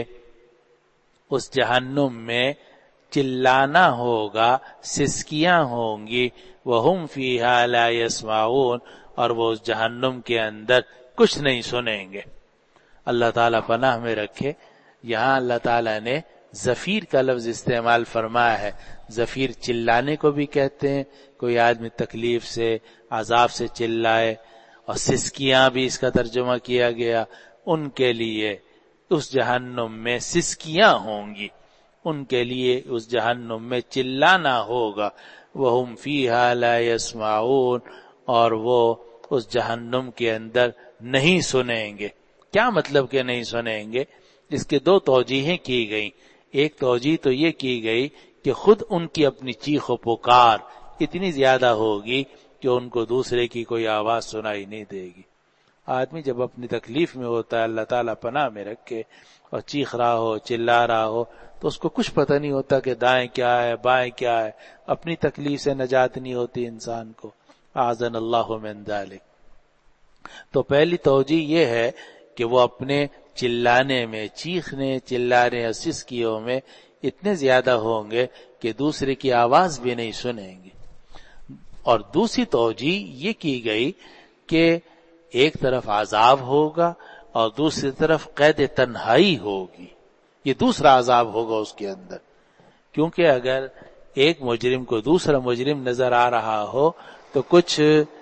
اس جہنم میں چلانا ہوگا، سسکیاں ہوں گی، وَهُمْ فِيهَا لَا يَسْمَعُونَ، اور وہ اس جہنم کے اندر کچھ نہیں سنیں گے۔ اللہ تعالیٰ پناہ میں رکھے، یہاں اللہ تعالیٰ نے زفیر کا لفظ استعمال فرمایا ہے۔ زفیر چلانے کو بھی کہتے ہیں، کوئی آدمی تکلیف سے، عذاب سے چلائے، اور سسکیاں بھی اس کا ترجمہ کیا گیا۔ ان کے لیے اس جہنم میں سسکیاں ہوں گی، ان کے لیے اس جہنم میں چلانا ہوگا، وَهُمْ فِيهَا لَا يَسْمَعُونَ، اور وہ اس جہنم کے اندر نہیں سنیں گے۔ کیا مطلب کہ نہیں سنیں گے؟ اس کے دو توجیہیں کی گئیں۔ ایک توجیہ تو یہ کی گئی کہ خود ان کی اپنی چیخ و پکار اتنی زیادہ ہوگی کہ ان کو دوسرے کی کوئی آواز سنائی نہیں دے گی۔ آدمی جب اپنی تکلیف میں ہوتا ہے، اللہ تعالیٰ پناہ میں رکھے، اور چیخ رہا ہو، چلا رہا ہو، تو اس کو کچھ پتہ نہیں ہوتا کہ دائیں کیا ہے، بائیں کیا ہے، اپنی تکلیف سے نجات نہیں ہوتی انسان کو۔ اعاذنا اللہ من ذلک۔ تو پہلی توجیہ یہ ہے کہ وہ اپنے چلانے میں، چیخنے، چلانے اور سسکیوں میں اتنے زیادہ ہوں گے کہ دوسرے کی آواز بھی نہیں سنیں گے۔ اور دوسری توجیہ یہ کی گئی کہ ایک طرف عذاب ہوگا اور دوسری طرف قید تنہائی ہوگی، یہ دوسرا عذاب ہوگا اس کے اندر، کیونکہ اگر ایک مجرم کو دوسرا مجرم نظر آ رہا ہو تو کچھ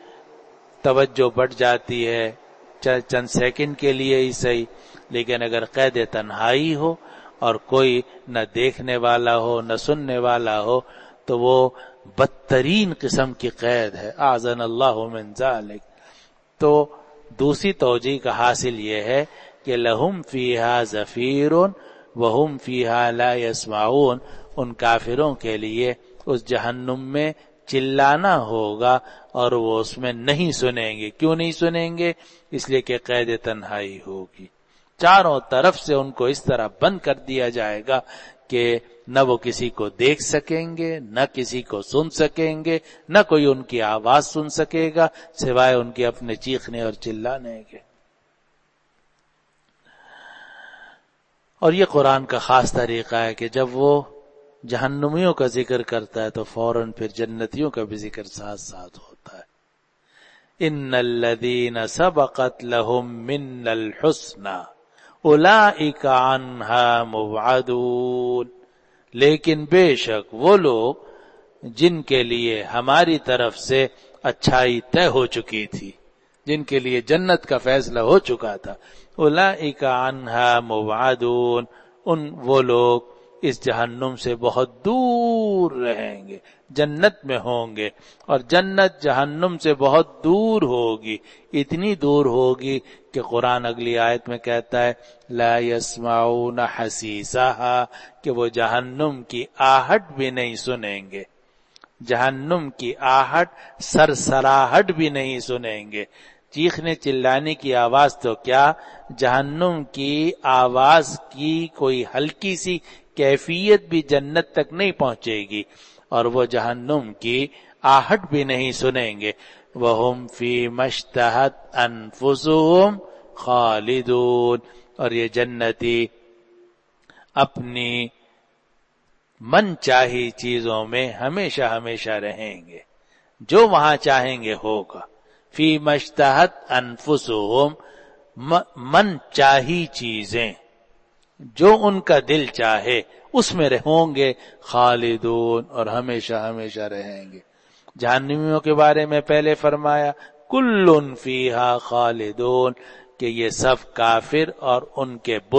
توجہ بڑھ جاتی ہے، چند سیکنڈ کے لیے ہی صحیح، لیکن اگر قید تنہائی ہو اور کوئی نہ دیکھنے والا ہو نہ سننے والا ہو تو وہ بدترین قسم کی قید ہے۔ اعاذنا اللہ من ذلک۔ تو دوسری توجیہ کا حاصل یہ ہے کہ لہم فیہا زفیر وہم فیہا لا یسمعون، ان کافروں کے لیے اس جہنم میں چلانا ہوگا اور وہ اس میں نہیں سنیں گے۔ کیوں نہیں سنیں گے؟ اس لیے کہ قید تنہائی ہوگی، چاروں طرف سے ان کو اس طرح بند کر دیا جائے گا کہ نہ وہ کسی کو دیکھ سکیں گے، نہ کسی کو سن سکیں گے، نہ کوئی ان کی آواز سن سکے گا سوائے ان کے اپنے چیخنے اور چلانے کے۔ اور یہ قرآن کا خاص طریقہ ہے کہ جب وہ جہنمیوں کا ذکر کرتا ہے تو فوراً پھر جنتیوں کا بھی ذکر ساتھ ساتھ ہوتا ہے۔ ان الذین سبقت لهم منا الحسنى اولئک عنها مبعدون، لیکن بے شک وہ لوگ جن کے لیے ہماری طرف سے اچھائی طے ہو چکی تھی، جن کے لیے جنت کا فیصلہ ہو چکا تھا، اولئک عنها مبعدون، ان وہ لوگ اس جہنم سے بہت دور رہیں گے، جنت میں ہوں گے، اور جنت جہنم سے بہت دور ہوگی، اتنی دور ہوگی کہ قرآن اگلی آیت میں کہتا ہے لا يسمعون حسیسها، کہ وہ جہنم کی آہٹ بھی نہیں سنیں گے، جہنم کی آہٹ، سرسراہٹ بھی نہیں سنیں گے۔ چیخنے چلانے کی آواز تو کیا، جہنم کی آواز کی کوئی ہلکی سی کیفیت بھی جنت تک نہیں پہنچے گی، اور وہ جہنم کی آہٹ بھی نہیں سنیں گے۔ وَهُمْ فِي مَا اشْتَهَتْ أَنفُسُهُمْ خَالِدُونَ، اور یہ جنتی اپنی من چاہی چیزوں میں ہمیشہ ہمیشہ رہیں گے، جو وہاں چاہیں گے ہوگا۔ فی مشتہت انفسہم، من چاہی چیزیں، جو ان کا دل چاہے اس میں رہوں گے، خالدون، اور ہمیشہ ہمیشہ رہیں گے۔ جہنمیوں کے بارے میں پہلے فرمایا کل فیہا خالدون، کہ یہ سب کافر اور ان کے بت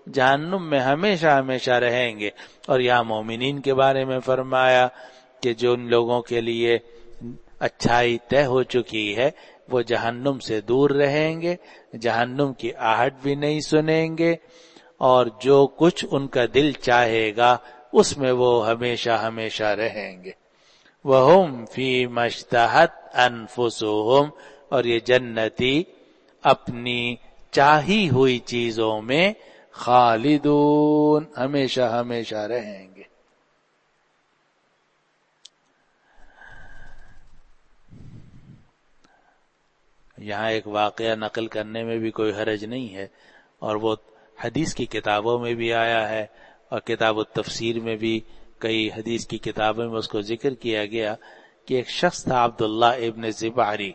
جہنم میں ہمیشہ ہمیشہ رہیں گے. اور یہاں مومنین کے بارے میں فرمایا کہ جو ان لوگوں کے لیے اچھائی طے ہو چکی ہے وہ جہنم سے دور رہیں گے، جہنم کی آہٹ بھی نہیں سنیں گے، اور جو کچھ ان کا دل چاہے گا اس میں وہ ہمیشہ ہمیشہ رہیں گے. وَهُمْ فِي مَا اشْتَهَتْ أَنفُسُهُمْ، اور یہ جنتی اپنی چاہی ہوئی چیزوں میں خالدون، ہمیشہ ہمیشہ رہیں گے. یہاں ایک واقعہ نقل کرنے میں بھی کوئی حرج نہیں ہے، اور وہ حدیث کی کتابوں میں بھی آیا ہے، اور کتاب التفسیر میں بھی کئی حدیث کی کتابوں میں اس کو ذکر کیا گیا کہ ایک شخص تھا عبداللہ ابن زبعری.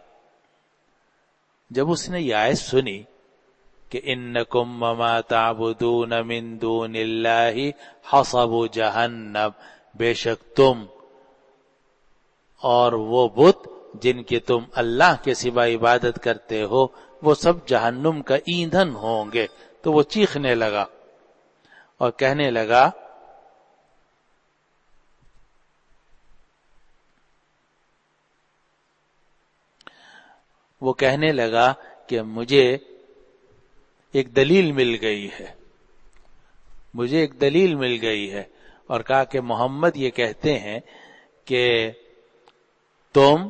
جب اس نے یہ آیت سنی کہ انکم وما تعبدون من دون اللہ حصب جہنم، بے شک تم اور وہ بت جن کی تم اللہ کے سوا عبادت کرتے ہو وہ سب جہنم کا ایندھن ہوں گے. تو وہ چیخنے لگا اور کہنے لگا وہ کہنے لگا کہ مجھے ایک دلیل مل گئی ہے، مجھے ایک دلیل مل گئی ہے، اور کہا کہ محمد یہ کہتے ہیں کہ تم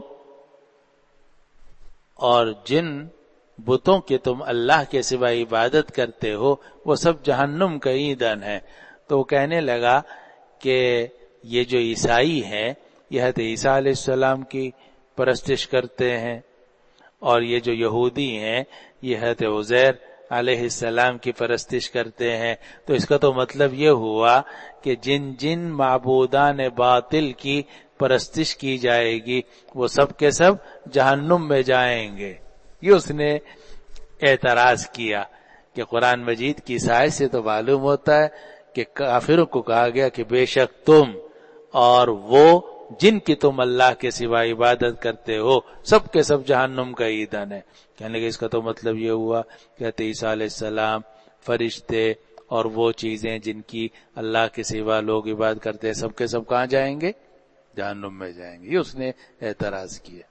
اور جن بتوں کے تم اللہ کے سوا عبادت کرتے ہو وہ سب جہنم کا ایندھن ہے. تو وہ کہنے لگا کہ یہ جو عیسائی ہیں یہ حضرت عیسیٰ علیہ السلام کی پرستش کرتے ہیں، اور یہ جو یہودی ہیں یہ حضرت عزیر علیہ السلام کی پرستش کرتے ہیں. تو اس کا تو مطلب یہ ہوا کہ جن جن معبودان باطل کی پرستش کی جائے گی وہ سب کے سب جہنم میں جائیں گے. یہ اس نے اعتراض کیا کہ قرآن مجید کی سائز سے تو معلوم ہوتا ہے کہ کافروں کو کہا گیا کہ بے شک تم اور وہ جن کی تم اللہ کے سوا عبادت کرتے ہو سب کے سب جہنم کا ایندھن ہے. کہنے کہ اس کا تو مطلب یہ ہوا کہ حضرت عیسیٰ علیہ السلام، فرشتے اور وہ چیزیں جن کی اللہ کے سوا لوگ عبادت کرتے ہیں سب کے سب کہاں جائیں گے؟ جہنم میں جائیں گے. یہ اس نے اعتراض کیا.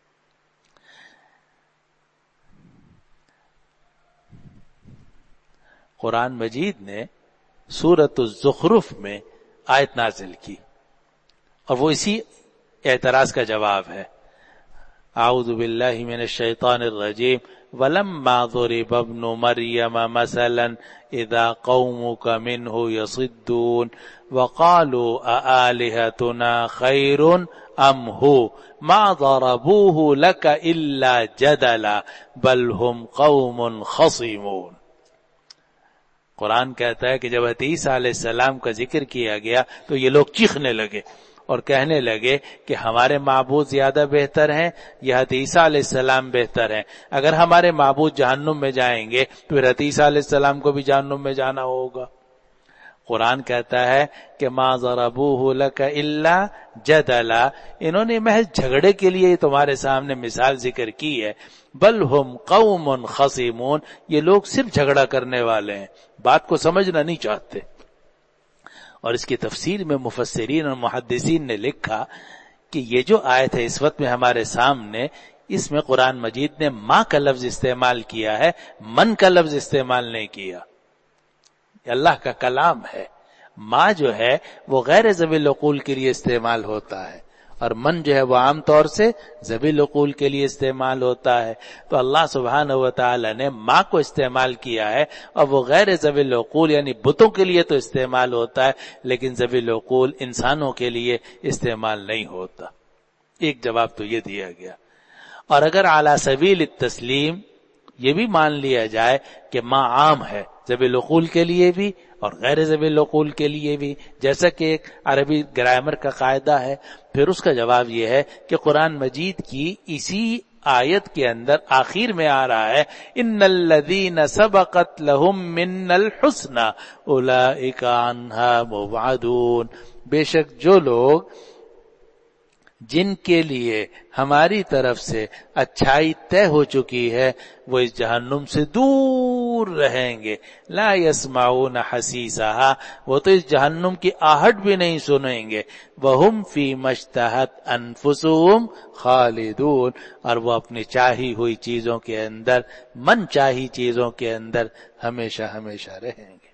قرآن مجید نے سورۃ الزخرف میں آیت نازل کی اور وہ اسی اعتراض کا جواب ہے. اعوذ باللہ من الشیطان الرجیم وَلَمَّا ضُرِبَ ابْنُ مَرْيَمَ مَثَلًا اِذَا قَوْمُكَ مِنْهُ يَصِدُّونَ وَقَالُوا أَآلِهَتُنَا خَيْرٌ أَمْ هُوَ مَا ضَرَبُوهُ لَكَ إِلَّا جَدَلًا بَلْ هُمْ قَوْمٌ خَصِمُونَ. قرآن کہتا ہے کہ جب حضرت عیسیٰ علیہ السلام کا ذکر کیا گیا تو یہ لوگ چیخنے لگے اور کہنے لگے کہ ہمارے معبود زیادہ بہتر ہیں یا حضرت عیسیٰ علیہ السلام بہتر ہیں. اگر ہمارے معبود جہنم میں جائیں گے تو حضرت عیسیٰ علیہ السلام کو بھی جہنم میں جانا ہوگا. قرآن کہتا ہے کہ ما ضربوہ لک الا جدلا، انہوں نے محض جھگڑے کے لیے تمہارے سامنے مثال ذکر کی ہے. بل ہم قوم خصیمون، یہ لوگ صرف جھگڑا کرنے والے ہیں، بات کو سمجھنا نہیں چاہتے. اور اس کی تفسیر میں مفسرین اور محدثین نے لکھا کہ یہ جو آیت ہے اس وقت میں ہمارے سامنے، اس میں قرآن مجید نے ماں کا لفظ استعمال کیا ہے، من کا لفظ استعمال نہیں کیا. اللہ کا کلام ہے. ماں جو ہے وہ غیر ذوی العقول کے لیے استعمال ہوتا ہے، اور من جو ہے وہ عام طور سے ذوی العقول کے لیے استعمال ہوتا ہے. تو اللہ سبحانہ و تعالی نے ماں کو استعمال کیا ہے، اور وہ غیر ذوی العقول یعنی بتوں کے لیے تو استعمال ہوتا ہے لیکن ذوی العقول انسانوں کے لیے استعمال نہیں ہوتا. ایک جواب تو یہ دیا گیا. اور اگر اعلی سبیل التسلیم یہ بھی مان لیا جائے کہ ماں عام ہے ذوی العقول کے لیے بھی اور غیر ذوی العقول کے لیے بھی، جیسا کہ ایک عربی گرامر کا قاعدہ ہے، پھر اس کا جواب یہ ہے کہ قرآن مجید کی اسی آیت کے اندر آخر میں آ رہا ہے ان الذین سبقت لہم من الحسنى اولئک عنہا مبعدون، بے شک جو لوگ جن کے لیے ہماری طرف سے اچھائی طے ہو چکی ہے وہ اس جہنم سے دور رہیں گے. لا يسمعون حسیسہا، وہ تو اس جہنم کی آہٹ بھی نہیں سنیں گے. وہم فی مشتہت انفسہم خالدون، اور وہ اپنی چاہی ہوئی چیزوں کے اندر، من چاہی چیزوں کے اندر ہمیشہ ہمیشہ رہیں گے.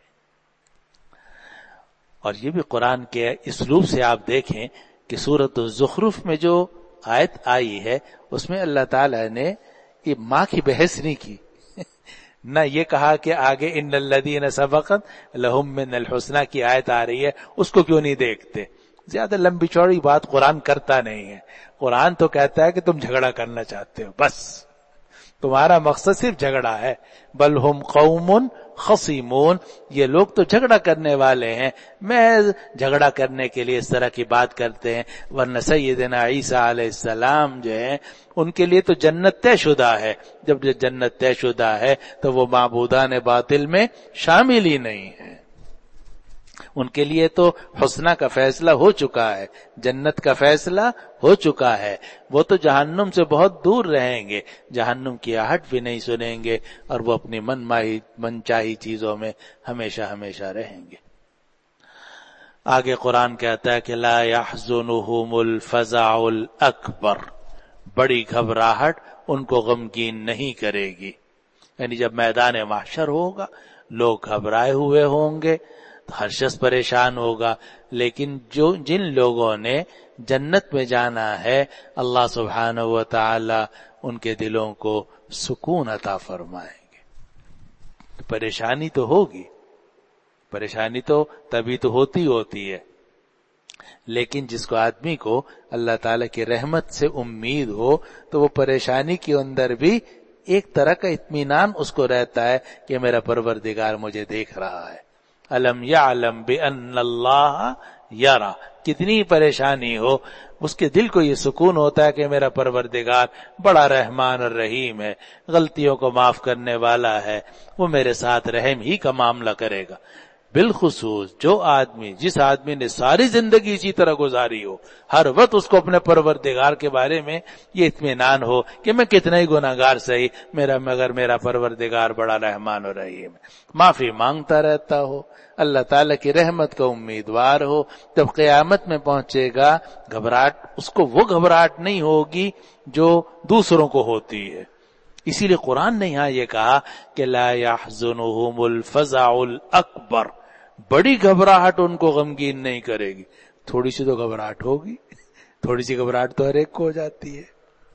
اور یہ بھی قرآن کے اسلوب سے آپ دیکھیں کہ سورۃ الزخرف میں جو آیت آئی ہے اس میں اللہ تعالی نے یہ ماں کی بحث نہیں کی، نہ یہ کہا کہ آگے ان الذین سبقت لہم من الحسنی کی آیت آ رہی ہے اس کو کیوں نہیں دیکھتے. زیادہ لمبی چوڑی بات قرآن کرتا نہیں ہے. قرآن تو کہتا ہے کہ تم جھگڑا کرنا چاہتے ہو، بس تمہارا مقصد صرف جھگڑا ہے. بل ہم قوم خصیمون، یہ لوگ تو جھگڑا کرنے والے ہیں، محض جھگڑا کرنے کے لیے اس طرح کی بات کرتے ہیں. ورنہ سیدنا عیسیٰ علیہ السلام جو ہیں ان کے لیے تو جنت طے شدہ ہے. جب جنت طے شدہ ہے تو وہ معبودان باطل میں شامل ہی نہیں ہے. ان کے لیے تو حسنہ کا فیصلہ ہو چکا ہے، جنت کا فیصلہ ہو چکا ہے. وہ تو جہنم سے بہت دور رہیں گے، جہنم کی آہٹ بھی نہیں سنیں گے، اور وہ اپنی من ماہی من چاہی چیزوں میں ہمیشہ ہمیشہ رہیں گے. آگے قرآن کہتا ہے کہ لا يحزنهم الفزع الاکبر، بڑی گھبراہٹ ان کو غمگین نہیں کرے گی. یعنی جب میدان محشر ہوگا لوگ گھبرائے ہوئے ہوں گے، ہر شخص پریشان ہوگا، لیکن جو جن لوگوں نے جنت میں جانا ہے اللہ سبحانہ و تعالی ان کے دلوں کو سکون عطا فرمائیں گے. پریشانی تو ہوگی، پریشانی تو تبھی تو ہوتی ہوتی ہے، لیکن جس کو آدمی کو اللہ تعالی کی رحمت سے امید ہو تو وہ پریشانی کے اندر بھی ایک طرح کا اطمینان اس کو رہتا ہے کہ میرا پروردگار مجھے دیکھ رہا ہے. الم یعلم بان اللہ یرا، کتنی پریشانی ہو اس کے دل کو یہ سکون ہوتا ہے کہ میرا پروردگار بڑا رحمان اور رحیم ہے، غلطیوں کو معاف کرنے والا ہے، وہ میرے ساتھ رحم ہی کا معاملہ کرے گا. بالخصوص جو آدمی جس آدمی نے ساری زندگی اسی طرح گزاری ہو، ہر وقت اس کو اپنے پروردگار کے بارے میں یہ اطمینان ہو کہ میں کتنا ہی گناہگار صحیح، میرا مگر میرا پروردگار بڑا رحمان اور رحیم ہے، معافی مانگتا رہتا ہو، اللہ تعالیٰ کی رحمت کا امیدوار ہو. جب قیامت میں پہنچے گا گھبراہٹ، اس کو وہ گھبراہٹ نہیں ہوگی جو دوسروں کو ہوتی ہے. اسی لیے قرآن نے یہاں یہ کہا کہ لا يحزنهم الفزع الاکبر، بڑی گھبراہٹ ان کو غمگین نہیں کرے گی. تھوڑی سی تو گھبراہٹ ہوگی، تھوڑی سی گھبراہٹ تو ہر ایک کو ہو جاتی ہے.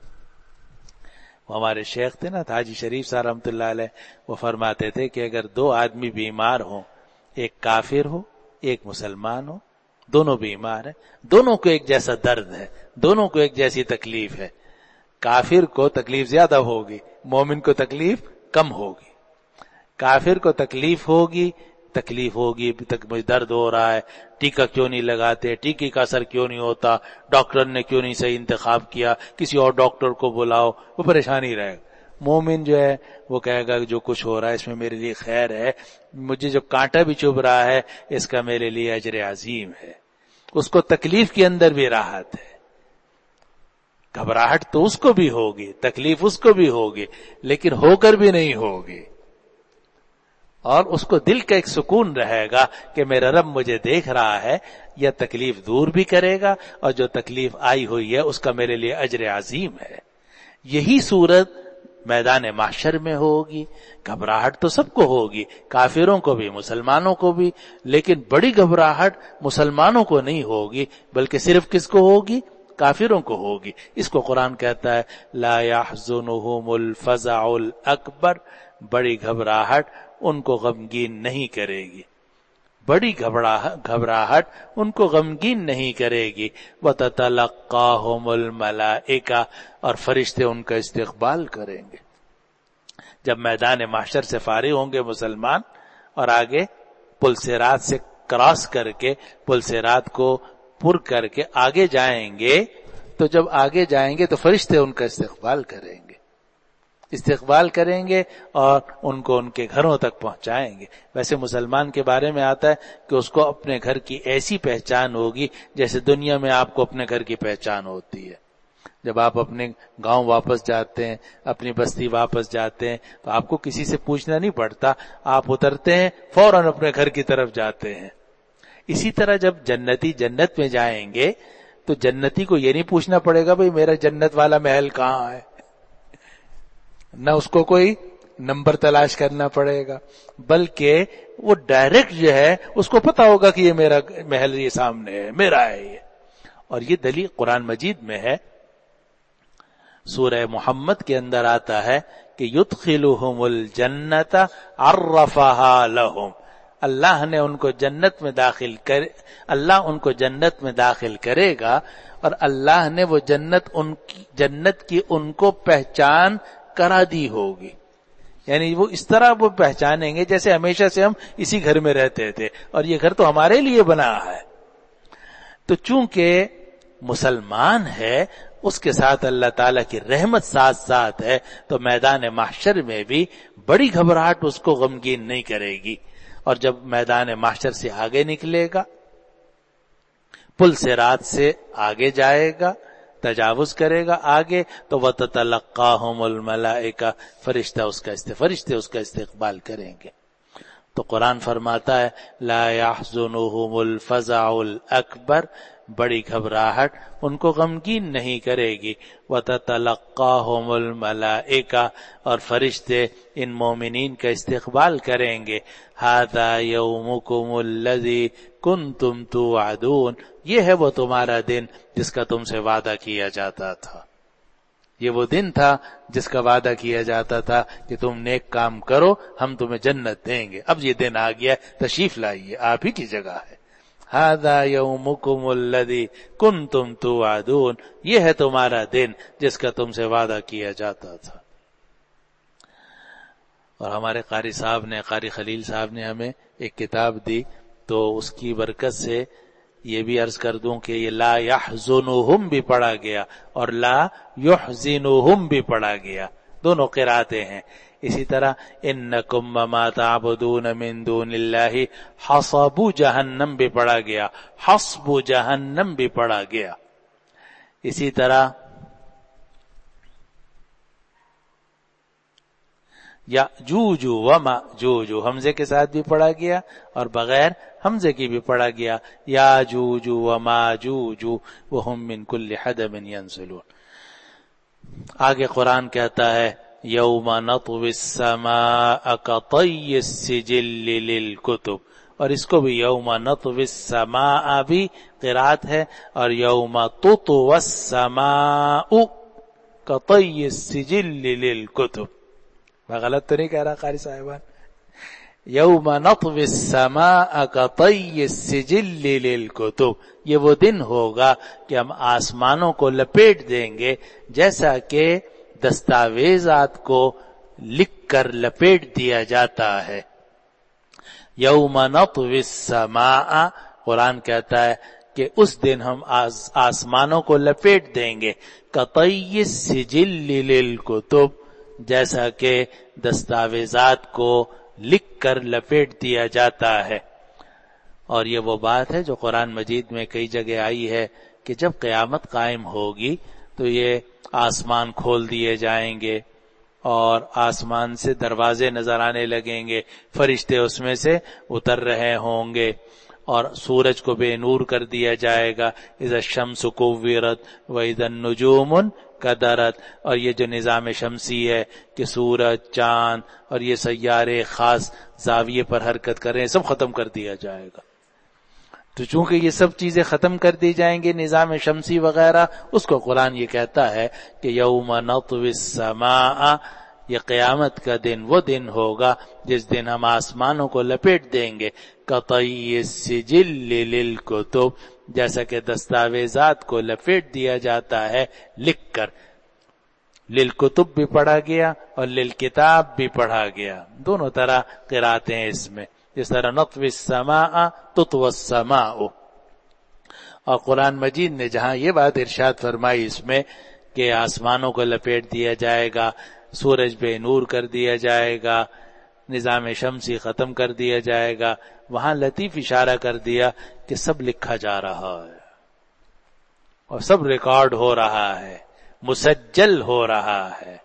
وہ ہمارے شیخ تھے نا حاجی شریف صاحب رحمۃ اللہ علیہ، وہ فرماتے تھے کہ اگر دو آدمی بیمار ہوں، ایک کافر ہو ایک مسلمان ہو، دونوں بیمار ہیں، دونوں کو ایک جیسا درد ہے، دونوں کو ایک جیسی تکلیف ہے. کافر کو تکلیف زیادہ ہوگی، مومن کو تکلیف کم ہوگی. کافر کو تکلیف ہوگی تکلیف ہوگی تک مجھے درد ہو رہا ہے، ٹیکہ کیوں نہیں لگاتے، ٹیکے کا اثر کیوں نہیں ہوتا، ڈاکٹر نے کیوں نہیں صحیح انتخاب کیا، کسی اور ڈاکٹر کو بلاؤ، وہ پریشانی رہے گا. مومن جو ہے وہ کہے گا جو کچھ ہو رہا ہے اس میں میرے لیے خیر ہے، مجھے جو کانٹا بھی چبھ رہا ہے اس کا میرے لیے اجر عظیم ہے. اس کو تکلیف کے اندر بھی راحت ہے. گھبراہٹ تو اس کو بھی ہوگی، تکلیف اس کو بھی ہوگی، لیکن ہو کر بھی نہیں ہوگی. اور اس کو دل کا ایک سکون رہے گا کہ میرا رب مجھے دیکھ رہا ہے، یہ تکلیف دور بھی کرے گا اور جو تکلیف آئی ہوئی ہے اس کا میرے لیے اجر عظیم ہے. یہی صورت میدان محشر میں ہوگی. گھبراہٹ تو سب کو ہوگی، کافروں کو بھی مسلمانوں کو بھی، لیکن بڑی گھبراہٹ مسلمانوں کو نہیں ہوگی بلکہ صرف کس کو ہوگی؟ کافروں کو ہوگی. اس کو قرآن کہتا ہے لا يحزنهم الفزع الاکبر، بڑی گھبراہٹ ان کو غمگین نہیں کرے گی، بڑی گھبراہٹ ان کو غمگین نہیں کرے گی. وَتَتَلَقَّاهُمُ الْمَلَائِكَةُ، اور فرشتے ان کا استقبال کریں گے. جب میدان محشر سے فارغ ہوں گے مسلمان اور آگے پل صراط سے کراس کر کے پل صراط کو پر کر کے آگے جائیں گے، تو جب آگے جائیں گے تو فرشتے ان کا استقبال کریں گے. استقبال کریں گے اور ان کو ان کے گھروں تک پہنچائیں گے۔ ویسے مسلمان کے بارے میں آتا ہے کہ اس کو اپنے گھر کی ایسی پہچان ہوگی جیسے دنیا میں آپ کو اپنے گھر کی پہچان ہوتی ہے۔ جب آپ اپنے گاؤں واپس جاتے ہیں، اپنی بستی واپس جاتے ہیں، تو آپ کو کسی سے پوچھنا نہیں پڑتا، آپ اترتے ہیں فوراً اپنے گھر کی طرف جاتے ہیں۔ اسی طرح جب جنتی جنت میں جائیں گے تو جنتی کو یہ نہیں پوچھنا پڑے گا بھئی میرا جنت والا محل کہاں ہے، نہ اس کو کوئی نمبر تلاش کرنا پڑے گا، بلکہ وہ ڈائریکٹ جو ہے اس کو پتا ہوگا کہ یہ میرا محل یہ سامنے ہے، میرا ہے یہ۔ اور یہ دلیل قرآن مجید میں ہے، سورہ محمد کے اندر آتا ہے کہ یدخلہم الجنت عرفہا لہم، اللہ نے ان کو جنت میں داخل کر اللہ ان کو جنت میں داخل کرے گا، اور اللہ نے وہ جنت ان کی جنت کی ان کو پہچان کرا دی ہوگی۔ یعنی وہ اس طرح وہ پہچانیں گے جیسے ہمیشہ سے ہم اسی گھر میں رہتے تھے اور یہ گھر تو ہمارے لیے بنا ہے۔ تو چونکہ مسلمان ہے، اس کے ساتھ اللہ تعالیٰ کی رحمت ساتھ ساتھ ہے، تو میدان محشر میں بھی بڑی گھبراہٹ اس کو غمگین نہیں کرے گی۔ اور جب میدان محشر سے آگے نکلے گا، پل صراط سے آگے جائے گا، تجاوز کرے گا آگے، تو وَتَتَلَقَّاهُمُ الْمَلَائِكَةُ، فرشتہ اس کا فرشتے اس کا استقبال کریں گے۔ تو قرآن فرماتا ہے لا يحزنهم الفزع الاکبر، بڑی گھبراہٹ ان کو غمگین نہیں کرے گی۔ وَتَتَلَقَّاهُمُ الْمَلَائِكَةُ، اور فرشتے ان مومنین کا استقبال کریں گے۔ هَذَا يَوْمُكُمُ الَّذِي كُنْتُمْ تُوعَدُونَ، یہ ہے وہ تمہارا دن جس کا تم سے وعدہ کیا جاتا تھا۔ یہ وہ دن تھا جس کا وعدہ کیا جاتا تھا کہ تم نیک کام کرو ہم تمہیں جنت دیں گے۔ اب یہ دن آ گیا، تشریف لائیے، آپ ہی کی جگہ ہے۔ هَذَا يَوْمُكُمُ الَّذِي كُنْتُمْ تُوعَدُونَ، یہ ہے تمہارا دن جس کا تم سے وعدہ کیا جاتا تھا۔ اور ہمارے قاری صاحب نے قاری خلیل صاحب نے ہمیں ایک کتاب دی، تو اس کی برکت سے یہ بھی عرض کر دوں کہ یہ لا يحزنهم بھی پڑھا گیا اور لا يحزنهم بھی پڑھا گیا، دونوں قراتیں ہیں۔ اسی طرح انکم وما تعبدون من دون اللہ حصب جہنم بھی پڑھا گیا، حصب جہنم بھی پڑھا گیا۔ اسی طرح یاجوج و ماجوج حمزے کے ساتھ بھی پڑھا گیا اور بغیر حمزے کی بھی پڑھا گیا، یاجوج و ماجوج وهم من کل حدب ینسلون۔ آگے قرآن کہتا ہے یوم نطوی السماء کطی السجل للکتب، اور اس کو بھی یوم نطوی السماء بھی قرات ہے، اور یوم تطوی السماء کطی السجل للکتب۔ میں غلط تو نہیں کہہ رہا قاری صاحبان؟ یوم نطوی السماء کطی السجل للکتب، یہ وہ دن ہوگا کہ ہم آسمانوں کو لپیٹ دیں گے جیسا کہ دستاویزات کو لکھ کر لپیٹ دیا جاتا ہے۔ یوم نطوی السماء، قرآن کہتا ہے کہ اس دن ہم آسمانوں کو لپیٹ دیں گے، کطی السجل للکتب، جیسا کہ دستاویزات کو لکھ کر لپیٹ دیا جاتا ہے۔ اور یہ وہ بات ہے جو قرآن مجید میں کئی جگہ آئی ہے کہ جب قیامت قائم ہوگی تو یہ آسمان کھول دیے جائیں گے اور آسمان سے دروازے نظر آنے لگیں گے، فرشتے اس میں سے اتر رہے ہوں گے، اور سورج کو بے نور کر دیا جائے گا، اذا الشمس کوورت واذا النجوم قدرت۔ اور یہ جو نظام شمسی ہے کہ سورج، چاند اور یہ سیارے خاص زاویے پر حرکت کر رہے ہیں، سب ختم کر دیا جائے گا۔ تو چونکہ یہ سب چیزیں ختم کر دی جائیں گے، نظام شمسی وغیرہ، اس کو قرآن یہ کہتا ہے کہ یوم نطوی السماء، یہ قیامت کا دن وہ دن ہوگا جس دن ہم آسمانوں کو لپیٹ دیں گے، کطی السجل للکتب، جیسا کہ دستاویزات کو لپیٹ دیا جاتا ہے لکھ کر۔ للکتب بھی پڑھا گیا اور للکتاب بھی پڑھا گیا، دونوں طرح قراتیں ہیں اس میں، جس طرح نطوی السماء تطوی السماء۔ اور قرآن مجید نے جہاں یہ بات ارشاد فرمائی اس میں کہ آسمانوں کو لپیٹ دیا جائے گا، سورج بے نور کر دیا جائے گا، نظام شمسی ختم کر دیا جائے گا، وہاں لطیف اشارہ کر دیا کہ سب لکھا جا رہا ہے اور سب ریکارڈ ہو رہا ہے، مسجل ہو رہا ہے۔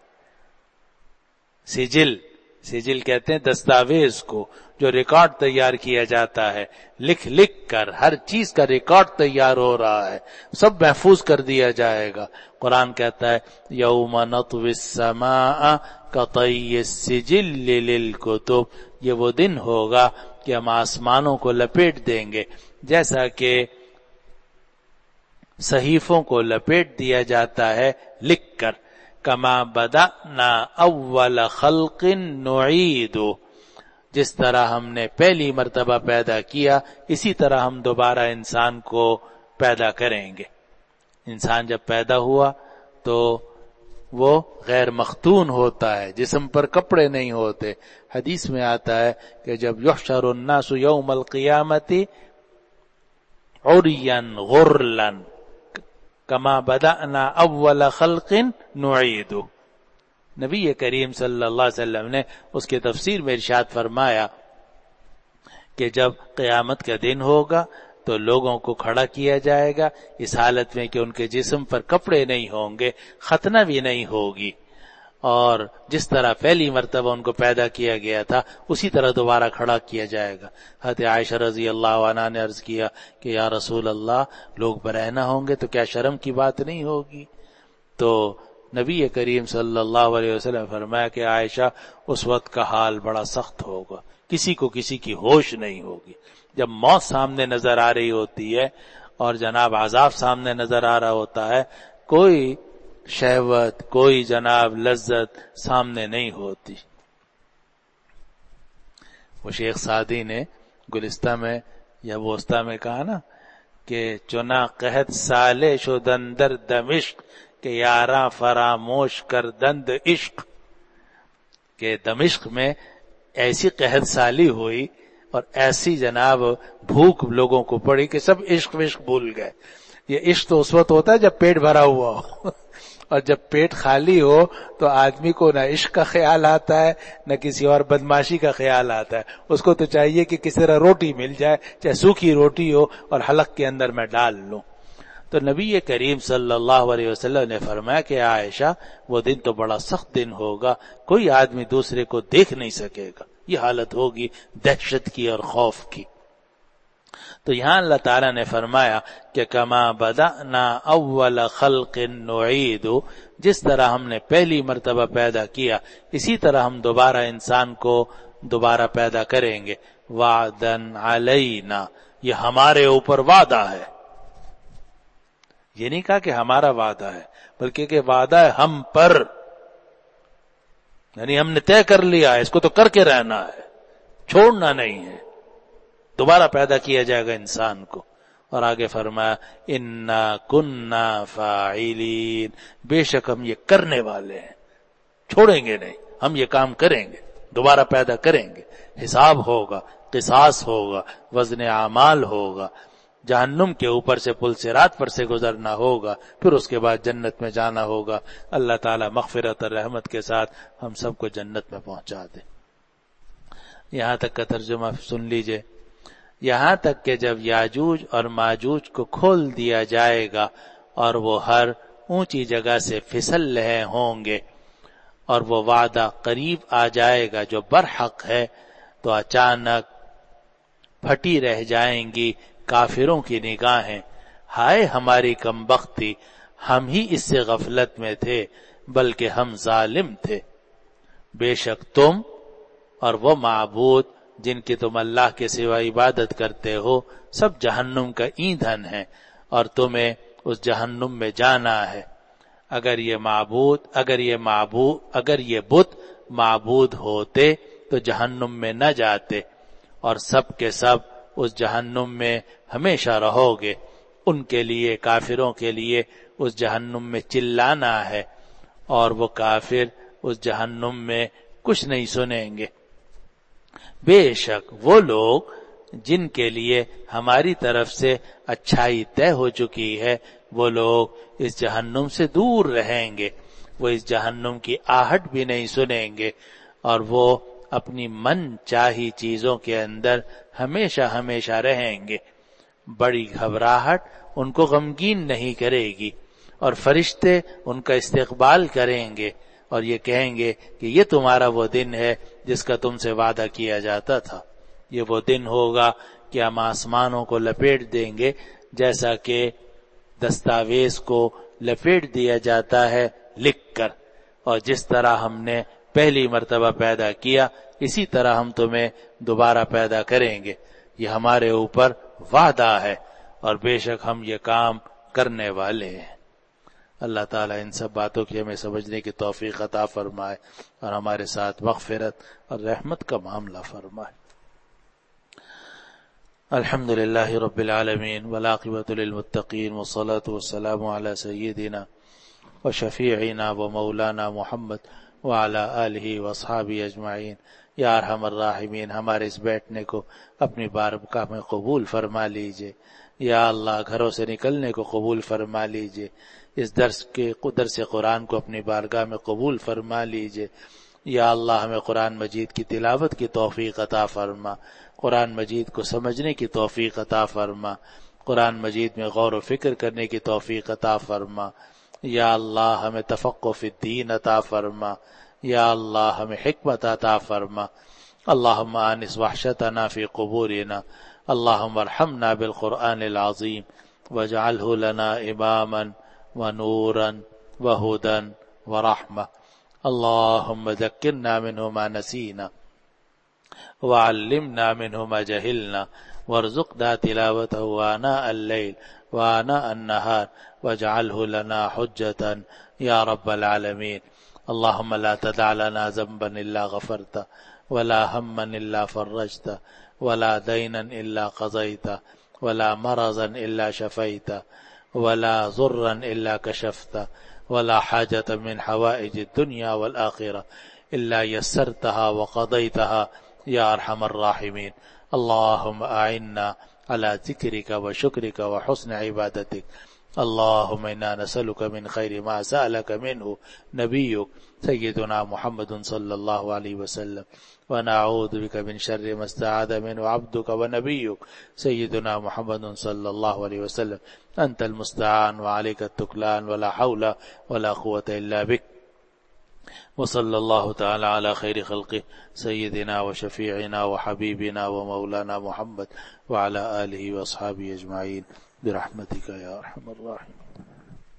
سجل سجل کہتے ہیں دستاویز کو، جو ریکارڈ تیار کیا جاتا ہے، لکھ لکھ کر ہر چیز کا ریکارڈ تیار ہو رہا ہے، سب محفوظ کر دیا جائے گا۔ قرآن کہتا ہے یوم نطوی السماء کطی السجل للکتب، یہ وہ دن ہوگا کہ ہم آسمانوں کو لپیٹ دیں گے جیسا کہ صحیفوں کو لپیٹ دیا جاتا ہے لکھ کر۔ کما بدأنا اول خلق نعید، جس طرح ہم نے پہلی مرتبہ پیدا کیا اسی طرح ہم دوبارہ انسان کو پیدا کریں گے۔ انسان جب پیدا ہوا تو وہ غیر مختون ہوتا ہے، جسم پر کپڑے نہیں ہوتے۔ حدیث میں آتا ہے کہ جب یحشر الناس یوم القیامت عریا غرلا کما بدأنا اول خلق نعید، نبی کریم صلی اللہ علیہ وسلم نے اس کی تفسیر میں ارشاد فرمایا کہ جب قیامت کا دن ہوگا تو لوگوں کو کھڑا کیا جائے گا اس حالت میں کہ ان کے جسم پر کپڑے نہیں ہوں گے، ختنہ بھی نہیں ہوگی، اور جس طرح پہلی مرتبہ ان کو پیدا کیا گیا تھا اسی طرح دوبارہ کھڑا کیا جائے گا۔ حضرت عائشہ رضی اللہ عنہا نے عرض کیا کہ یا رسول اللہ، لوگ برہنہ ہوں گے تو کیا شرم کی بات نہیں ہوگی؟ تو نبی کریم صلی اللہ علیہ وسلم فرمایا کہ عائشہ، اس وقت کا حال بڑا سخت ہوگا، کسی کو کسی کی ہوش نہیں ہوگی۔ جب موت سامنے نظر آ رہی ہوتی ہے اور جناب عذاب سامنے نظر آ رہا ہوتا ہے، کوئی شہوت، کوئی جناب لذت سامنے نہیں ہوتی۔ وہ شیخ سعدی نے گلستہ میں یا وسطی میں کہا نا کہ چنا قحط سالے شدن در دمشق کہ یاراں فراموش کر دند عشق، کہ دمشق میں ایسی قحط سالی ہوئی اور ایسی جناب بھوک لوگوں کو پڑی کہ سب عشق وشق بھول گئے۔ یہ عشق تو اس وقت ہوتا ہے جب پیٹ بھرا ہوا ہو اور جب پیٹ خالی ہو تو آدمی کو نہ عشق کا خیال آتا ہے نہ کسی اور بدماشی کا خیال آتا ہے، اس کو تو چاہیے کہ کس طرح روٹی مل جائے، چاہے سوکھی روٹی ہو اور حلق کے اندر میں ڈال لوں۔ تو نبی کریم صلی اللہ علیہ وسلم نے فرمایا کہ عائشہ، وہ دن تو بڑا سخت دن ہوگا، کوئی آدمی دوسرے کو دیکھ نہیں سکے گا، یہ حالت ہوگی دہشت کی اور خوف کی۔ تو یہاں اللہ تعالیٰ نے فرمایا کہ کما بدأنا اول خلق نعید، جس طرح ہم نے پہلی مرتبہ پیدا کیا اسی طرح ہم دوبارہ انسان کو دوبارہ پیدا کریں گے۔ وعدن علینا، یہ ہمارے اوپر وعدہ ہے، یہ نہیں کہا کہ ہمارا وعدہ ہے، بلکہ کہ وعدہ ہے ہم پر، یعنی ہم نے طے کر لیا ہے، اس کو تو کر کے رہنا ہے، چھوڑنا نہیں ہے، دوبارہ پیدا کیا جائے گا انسان کو۔ اور آگے فرمایا انا کننا فاعلین، بے شک ہم یہ کرنے والے ہیں، چھوڑیں گے نہیں، ہم یہ کام کریں گے، دوبارہ پیدا کریں گے، حساب ہوگا، قصاص ہوگا، وزن اعمال ہوگا، جہنم کے اوپر سے پل صراط پر سے گزرنا ہوگا، پھر اس کے بعد جنت میں جانا ہوگا۔ اللہ تعالی مغفرت اور رحمت کے ساتھ ہم سب کو جنت میں پہنچا دے۔ یہاں تک کا ترجمہ سن لیجئے، یہاں تک کہ جب یاجوج اور ماجوج کو کھول دیا جائے گا اور وہ ہر اونچی جگہ سے پھسل رہے ہوں گے اور وہ وعدہ قریب آ جائے گا جو برحق ہے، تو اچانک پھٹی رہ جائیں گی کافروں کی نگاہیں، ہائے ہماری کمبختی، ہم ہی اس سے غفلت میں تھے بلکہ ہم ظالم تھے۔ بے شک تم اور وہ معبود جن کی تم اللہ کے سوا عبادت کرتے ہو سب جہنم کا ایندھن ہے اور تمہیں اس جہنم میں جانا ہے۔ اگر یہ معبود اگر یہ معبود اگر یہ بت معبود ہوتے تو جہنم میں نہ جاتے، اور سب کے سب اس جہنم میں ہمیشہ رہو گے۔ ان کے لیے، کافروں کے لیے اس جہنم میں چلانا ہے اور وہ کافر اس جہنم میں کچھ نہیں سنیں گے۔ بے شک وہ لوگ جن کے لیے ہماری طرف سے اچھائی طے ہو چکی ہے، وہ لوگ اس جہنم سے دور رہیں گے۔ وہ اس جہنم کی آہٹ بھی نہیں سنیں گے، اور وہ اپنی من چاہی چیزوں کے اندر ہمیشہ ہمیشہ رہیں گے۔ بڑی گھبراہٹ ان کو غمگین نہیں کرے گی، اور فرشتے ان کا استقبال کریں گے اور یہ کہیں گے کہ یہ تمہارا وہ دن ہے جس کا تم سے وعدہ کیا جاتا تھا۔ یہ وہ دن ہوگا کہ ہم آسمانوں کو لپیٹ دیں گے جیسا کہ دستاویز کو لپیٹ دیا جاتا ہے لکھ کر، اور جس طرح ہم نے پہلی مرتبہ پیدا کیا اسی طرح ہم تمہیں دوبارہ پیدا کریں گے۔ یہ ہمارے اوپر وعدہ ہے اور بے شک ہم یہ کام کرنے والے ہیں۔ اللہ تعالیٰ ان سب باتوں کی ہمیں سمجھنے کی توفیق عطا فرمائے اور ہمارے ساتھ مغفرت اور رحمت کا معاملہ فرمائے۔ الحمد للہ رب العالمین والعاقبۃ للمتقین والصلاة والسلام علی سیدنا وشفیعنا ومولانا محمد وعلی آلہ واصحابہ اجمعین۔ یا ارحم الراحمین، ہمارے اس بیٹھنے کو اپنی بارگاہ میں قبول فرما لیجئے۔ یا اللہ، گھروں سے نکلنے کو قبول فرما لیجئے۔ اس درس کے درس قرآن کو اپنی بارگاہ میں قبول فرما لیجئے۔ یا اللہ، ہمیں قرآن مجید کی تلاوت کی توفیق عطا فرما، قرآن مجید کو سمجھنے کی توفیق عطا فرما، قرآن مجید میں غور و فکر کرنے کی توفیق عطا فرما۔ یا اللہ، ہمیں تفقہ فی الدین عطا فرما۔ یا اللہ، ہمیں حکمت عطا فرما۔ اللہم آنس وحشتنا فی قبورنا، اللہم ارحمنا بالقرآن العظیم واجعلہ لنا اماما ونورا وہدا ورحمہ۔ اللہم ذکرنا منہ ما نسینا وعلمنا منہ ما جہلنا وارزقنا تلاوتہ آناء اللیل وآناء النہار واجعلہ لنا حجتا یا رب العالمین۔ اللہم لا تدع لنا ذنبا الا غفرتا ولا ہما الا فرجتا ولا دینا الا قضیتا ولا مرضا الا شفیتا ولا ضرا الا کشفتا ولا حاجة من حوائج الدنيا والآخرة الا یسرتها وقضیتها یا ارحم الراحمین۔ اللہم اعنا على ذکرک وشکرک وحسن عبادتک۔ اللہم انا نسألک من خیر ما سألک منہ نبیک سیدنا محمد صلی اللہ علیہ وسلم، ونعوذ بک من شر ما استعاذ منہ عبدک ونبیک سیدنا محمد صلی اللہ علیہ وسلم۔ انت المستعان وعلیک التکلان ولا حول ولا قوة الا بک۔ وصلی اللہ تعالی علی خیر خلقہ سیدنا وشفیعنا وحبیبنا ومولانا محمد وعلی آلہ واصحابہ اجمعین برحمتک یا ارحم الراحمین۔